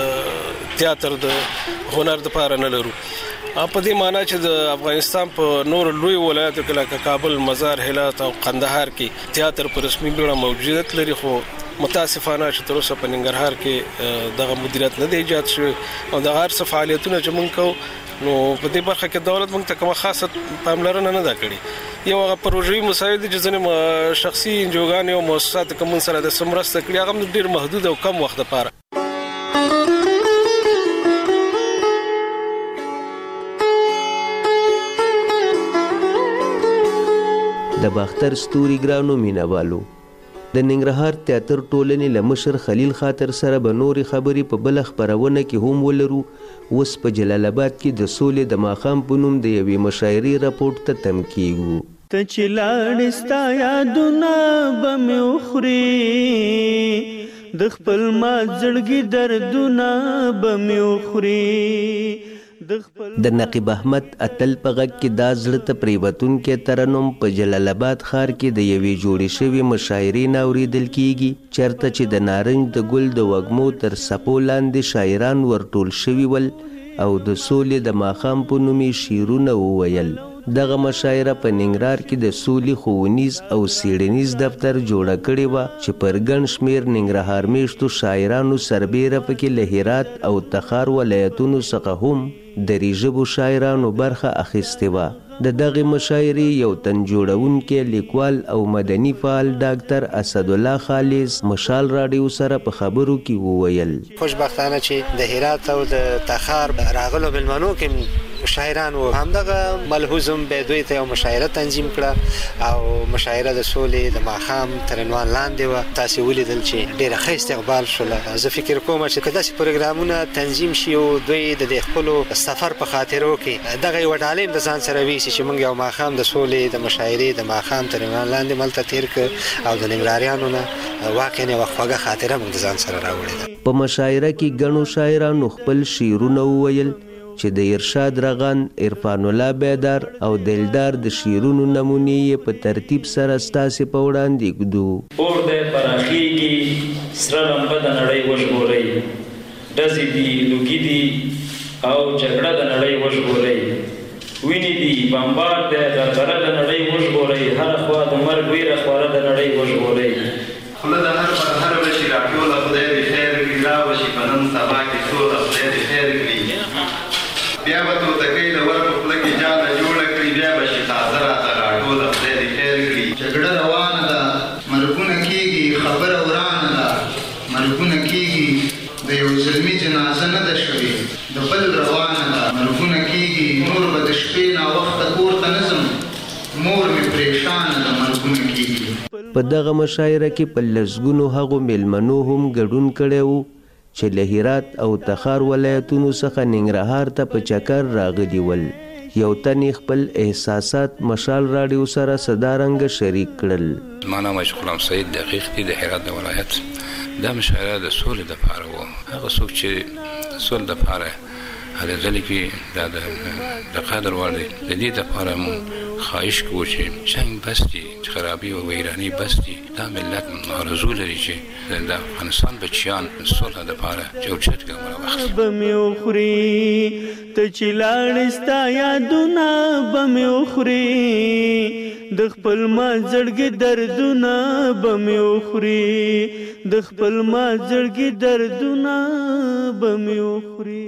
د تیاتر د هنر دپاره نه لرو. په دې معنی چې د افغانستان په نور لوی ولایتو کې لکه کابل، مزار، هرات او قندهار کې تیاتر په رسمي بڼه موجودیت لري، خو متاسفانه چې تر اوسه په ننګرهار کې دغه مدیریت نه دی ایجاد شوی او د هر څه فعالیتونه چې موږ کوو نو په دې برخه کې دولت موږ ته کومه خاصه پاملرنه نه ده کړې. یو هغه پروژوي مسایل دي چې ځینې شخصي انجوګانې او مؤسسات کوم سره د مرسته کړي هغه هم ډېر محدود او کم وخت لپاره. د باختر ستوري ګرانو مینوالو، د ننګرهار تیاتر ټولنې له مشر خلیل خاطر سره به نورې خبرې په بله خپرونه کې هم ولرو. اوس په جلال آباد کې د سولې د ماښام په نوم د یوې مشاعرې راپورټ ته تم کیږو. ته چې لاړې ستا یادونه به مې وخوري، د خپل ما زړګي دردونه به مې وخوري. د نقیب احمد اتل په غږ کې دا زړه ته پریوتونکی ترنم په جلال آباد ښار کې د یوې جوړې شوې مشاعرې نه اورېدل کیږي، چېرته چې د نارنج د ګل د وږمو تر څپو لاندې شاعران ورټول شوي ول او د سولې د ماښام په نوم یې شعرونه وویل. دغه مشاعره په ننګرهار کې د سولې ښوونیز او څیړنیز دفتر جوړه کړې وه چې پر ګڼ شمېر ننګرهار میشتو شاعرانو سربیره پکې له هرات او تخار ولایتونو څخه هم دري ژبو شاعرانو برخه اخیستې وه. د دغې مشاعرې یو تن جوړونکی لیکوال او مدني فعال ډاکټر اسدالله خالص مشال راډیو سره په خبرو کې وویل: خوشبختانه چې د هرات او د تخار راغلو مېلمنو کې شاعران و، همدغه ملحوظم به دوی ته یو مشاعره تنظیم کړه او مشاعره د سولې د ماښام تر عنوان لاندې وه. تاسې ولیدل چې ډېره ښه استقبال شوله. زه فکر کوم چې که داسې پروګرامونه تنظیم شي او دوی د دې خپلو سفر په خاطرو کې دغه یوه ډالۍ د ځان سره ویسي چې موږ یو ماښام د سولې د مشاعرې د ماښام تر عنوان لاندې ملته تېر کړ او د ننګرهاریانو نه واقعا یوه خوږه خاطره موږ د ځان سره راوړې ده. په مشاعره کې ګڼو شاعرانو خپل شعرونه وویل چې د ارشاد رغند، عرفان الله بیدار او دلدار د شعرونو نمونې په ترتیب سره ستاسې په وړاندې ږدو. اور دی پراخیږي، سره لمبه د نړۍ وژغورئ، ډزې دي، لوګي دي او جګړه د نړۍ وژغورئ، وینې دي، بمبار دی، غرغره د نړۍ وژغورئ، هره خوا د مرګ ویره خواره د نړۍ وژغورئ. خوله د هر پر هر بشي راټوله خدای دې خیر کړي، راوشي په نن سبا کې ټوله خدای دې خیر کړي. بیا به توتکۍ د ور په خوله کې جاله جوړه کړي، بیا به شي تازه راته راټوله خدای دې خیر کړي. جګړه روانه ده، مرګونه کېږي، خبره ورانه ده، مرګونه کېږي، د یو زلمي جنازه نه ده شوې، د بل روانه ده، مرګونه کېږي، نور به د شپې ناوخته کور ته نه ځم، مور مې پریشانه ده، مرګونه کېږي. په دغه مشاعره کې په لسګونو هغو میلمنو هم ګډون کړی و چې له هرات او تخار ولایتونو څخه ننګرهار ته په چکر راغلي ول. یو تن خپل احساسات مشال رادیو سره صدارنګ شریک کړل. ما نام غلام سید دقیق دی د هرات د ولایت. دا مشاعره د سولې لپاره و. هغه څوک چې سولې لپاره هله ځلې کې د قدر والي د دې لپاره مو خواهش کوو چې جنګ بس دي، خرابي او ویراني بس دي. دا ملت آرزو لري چې د افغانستان بچیان صلح لپاره چوچت ګامونه واخلي. بمې وخوري ته چې لاړې ستا یادونه بمې وخوري د خپل ما زړګي دردونه بمې وخوري د خپل ما زړګي دردونه بمې وخوري.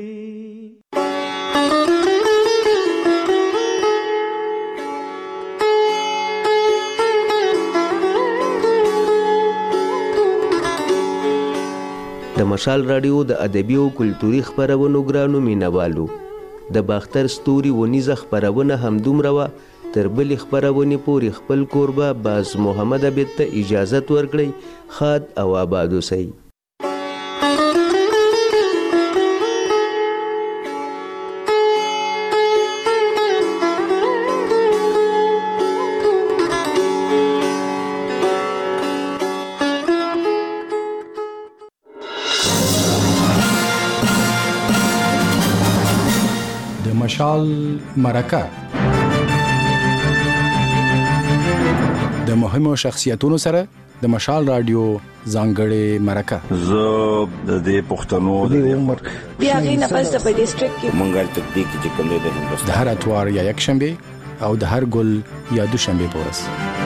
د مشال رادیو د ادبي او کلتوري خبرونو ګرانو مینوالو، د باختر ستوري ونیزه خبرونه همدومره وه. تر بلې خبرونې پورې خپل کوربه باز محمد عبید ته اجازت ورکړئ. ښاد او آباد اوسئ. مشال مرکه د مهمو شخصیتونو سره د مشال رادیو ځانګړې مرکه. زه د دې پښتنو د عمر بیا غینه پس په ډیسټریکټ کې منګل تطبیق چې کوم د هندوستان د هر اتوار یا یک شنبه او د هر ګل یا دوشنبه پورس